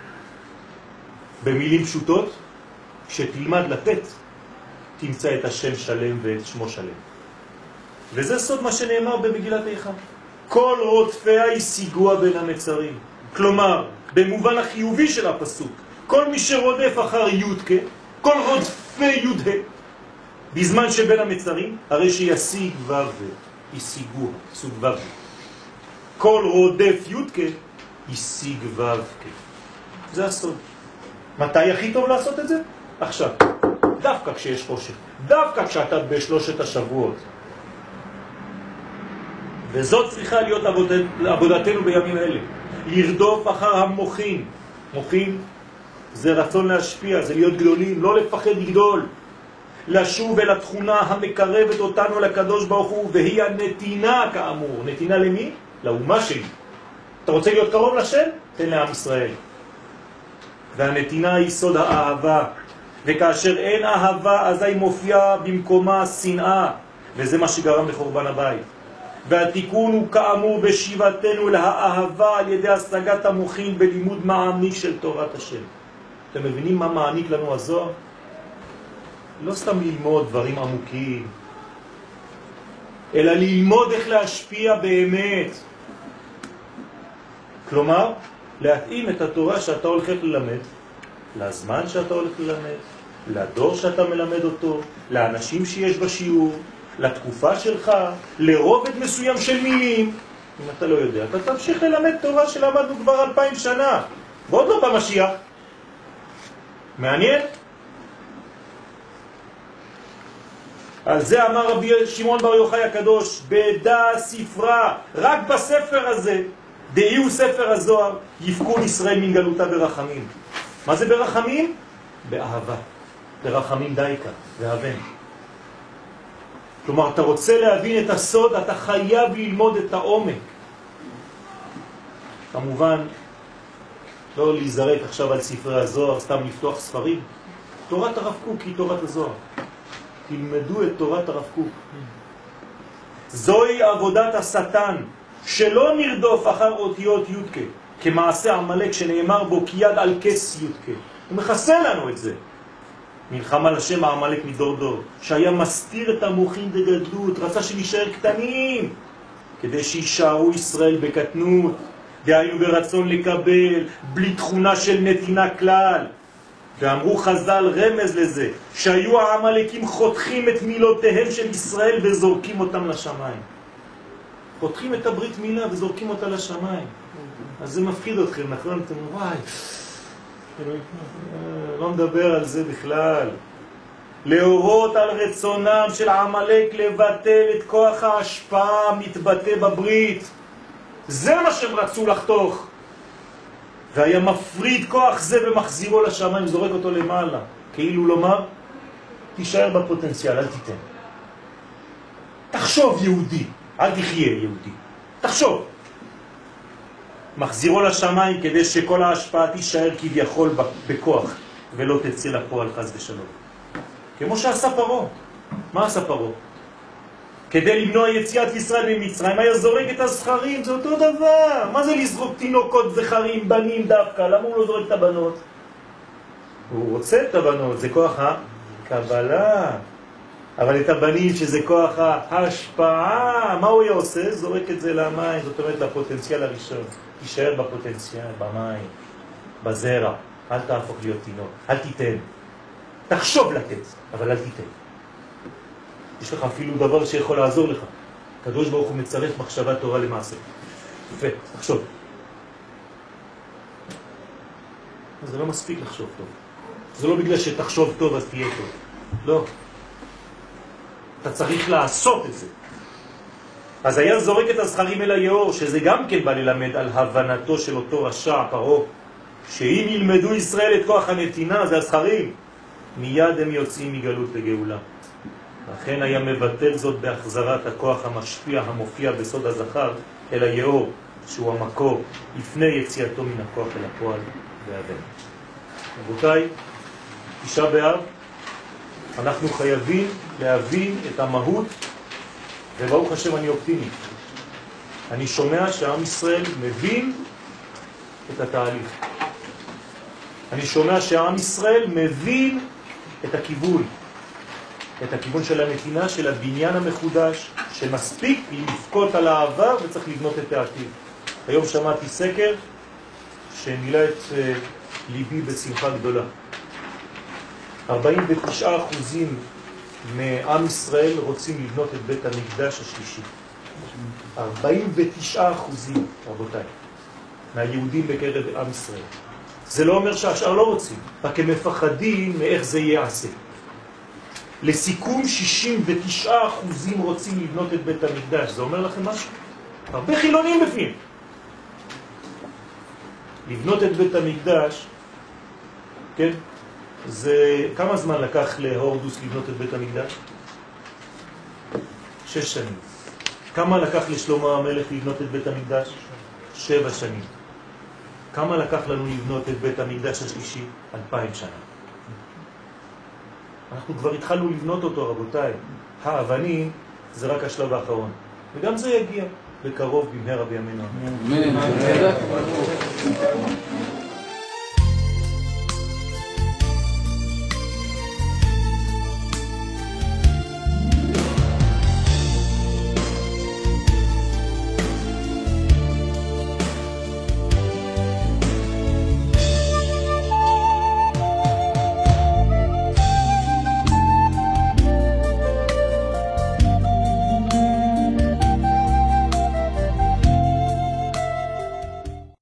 במילים פשוטות, כשתלמד לתת, תמצא את השם שלם ואת שמו שלם. וזה סוד מה שנאמר במגילת איכה. כל רודפיה ישיגוה בין המצרים. כלומר, במובן החיובי של הפסוק, כל מי שרודף אחר י' כל רודפי י' בזמן שבין המצרים, הרי שישיג וו, ישיגו, סוג וו. כל רודף יודקה, ישיג וו. זה הסוד. מתי הכי טוב לעשות את זה? עכשיו. דווקא כשיש חושך. דווקא כשאתה בשלושת השבועות. וזאת צריכה להיות עבודתנו בימים אלה. לרדוף אחר המוחין. מוחין זה רצון להשפיע, זה להיות גדולים, לא לפחד לגדול. לשוב אל התכונה המקרבת אותנו לקדוש ברוך הוא, והיא הנתינה כאמור. נתינה למי? לאומה שלי. אתה רוצה להיות קרוב לשם? תן לעם ישראל. והנתינה היא סוד האהבה. וכאשר אין אהבה, אזי מופיעה במקומה שנאה. וזה מה שגרם לחורבן הבית. והתיקון הוא כאמור בשיבתנו לאהבה על ידי השגת המוחין בלימוד מעמיק של תורת השם. אתם מבינים מה מעניק לנו הזוהר? לא סתם ללמוד דברים עמוקים, אלא ללמוד איך להשפיע באמת. כלומר, להתאים את התורה שאתה הולך ללמד, לזמן שאתה הולך ללמד, לדור שאתה מלמד אותו, לאנשים שיש בשיעור, לתקופה שלך, לרובד מסוים של מילים. אם אתה לא יודע, אתה תמשיך ללמד תורה שלמדנו כבר 2000 שנה, ועוד לא במשיח. מעניין? על זה אמר רבי שמעון בר יוחאי הקדוש, בדע ספרה, רק בספר הזה, דהיו ספר הזוהר, יפקון ישראל מן גלותה ברחמים. מה זה ברחמים? באהבה. ברחמים דייקה, ואהבן. כלומר, אתה רוצה להבין את הסוד, אתה חייב ללמוד את העומק. כמובן, לא להיזרק עכשיו על ספרי הזוהר, סתם לפתוח ספרים. תורת הרב קוק היא תורת הזוהר. תלמדו את תורת הרב קוק. זוהי עבודת השטן, שלא נרדוף אחר אותיות יודקה, כמעשה עמלק שנאמר בו כיד על כס יודקה. הוא מחסן לנו את זה. מלחמה לשם העמלק מדור דור, שהיה מסתיר את המוחין בגדלות, רצה שנשאר קטנים, כדי שישארו ישראל בקטנות, דהיינו ברצון לקבל, בלי תכונה של נתינה כלל. ואמרו חז"ל רמז לזה, שהיו העמלקים חותכים את מילותיהם של ישראל וזורקים אותם לשמיים. חותכים את הברית מילה וזורקים אותה לשמיים. אז זה מפחיד אתכם, נכון? אתם וואי, לא מדבר על זה בכלל. להורות על רצונם של העמלק לבטל את כוח ההשפעה המתבטא בברית. זה מה שהם רצו לחתוך. והיה מפריד כוח זה ומחזירו לשמיים, זורק אותו למעלה. כאילו לומר, תישאר בפוטנציאל, אל תיתן. תחשוב יהודי, אל תחיה יהודי. תחשוב. מחזירו לשמיים כדי שכל ההשפעה תישאר כביכול בכוח, ולא תצא לפועל חס ושלום. כמו שעשה פרעה. מה עשה פרעה? כדי למנוע יציאת ישראל ממצרים, היה זורק את הזכרים, זה אותו דבר. מה זה לזרוק תינוקות זכרים, בנים דווקא? למה הוא לא זורק את הבנות? הוא רוצה את הבנות, זה כוח הקבלה. אבל את הבנים שזה כוח ההשפעה, מה הוא עושה? זורק את זה למים, זאת אומרת לפוטנציאל הראשון. תישאר בפוטנציאל, במים, בזרע. אל תהפוך להיות תינוק, אל תיתן. תחשוב לתת, אבל אל תיתן. יש לך אפילו דבר שיכול לעזור לך. הקדוש ברוך הוא מצרף מחשבת תורה למעשה. יפה, תחשוב. זה לא מספיק לחשוב טוב. זה לא בגלל שתחשוב טוב אז תהיה טוב. לא. אתה צריך לעשות את זה. אז היה זורק את הזכרים אל היאור, שזה גם כן בא ללמד על הבנתו של אותו רשע, פרעה, שאם ילמדו ישראל את כוח הנתינה, זה הזכרים, מיד הם יוצאים מגלות לגאולה. לכן היה מבטל זאת בהחזרת הכוח המשפיע המופיע בסוד הזכר אל היאור, שהוא המקור, לפני יציאתו מן הכוח אל הפועל והבן. רבותיי, תשעה באב, אנחנו חייבים להבין את המהות, וברוך השם אני אופטימי. אני שומע שעם ישראל מבין את התהליך. אני שומע שעם ישראל מבין את הכיוון. את הכיוון של הנתינה, של הבניין המחודש, שמספיק לפקוט על העבר וצריך לבנות את העתיד. היום שמעתי סקר שמילא את ליבי בשמחה גדולה. 49% מעם ישראל רוצים לבנות את בית המקדש השלישי. 49%, רבותיי, מהיהודים בקרב עם ישראל. זה לא אומר שהשאר לא רוצים, רק הם מפחדים מאיך זה יעשה. לסיכום, 69% רוצים לבנות את בית המקדש. זה אומר לכם משהו? הרבה חילונים בפנים. לבנות את בית המקדש, כן? זה כמה זמן לקח להורדוס לבנות את בית המקדש? 6 שנים. כמה לקח לשלמה המלך לבנות את בית המקדש? 7 שנים. כמה לקח לנו לבנות את בית המקדש השלישי? 2000 שנה. אנחנו כבר התחלנו לבנות אותו, רבותיי. האבנים זה רק השלב האחרון. וגם זה יגיע בקרוב במהרה בימינו. אמן.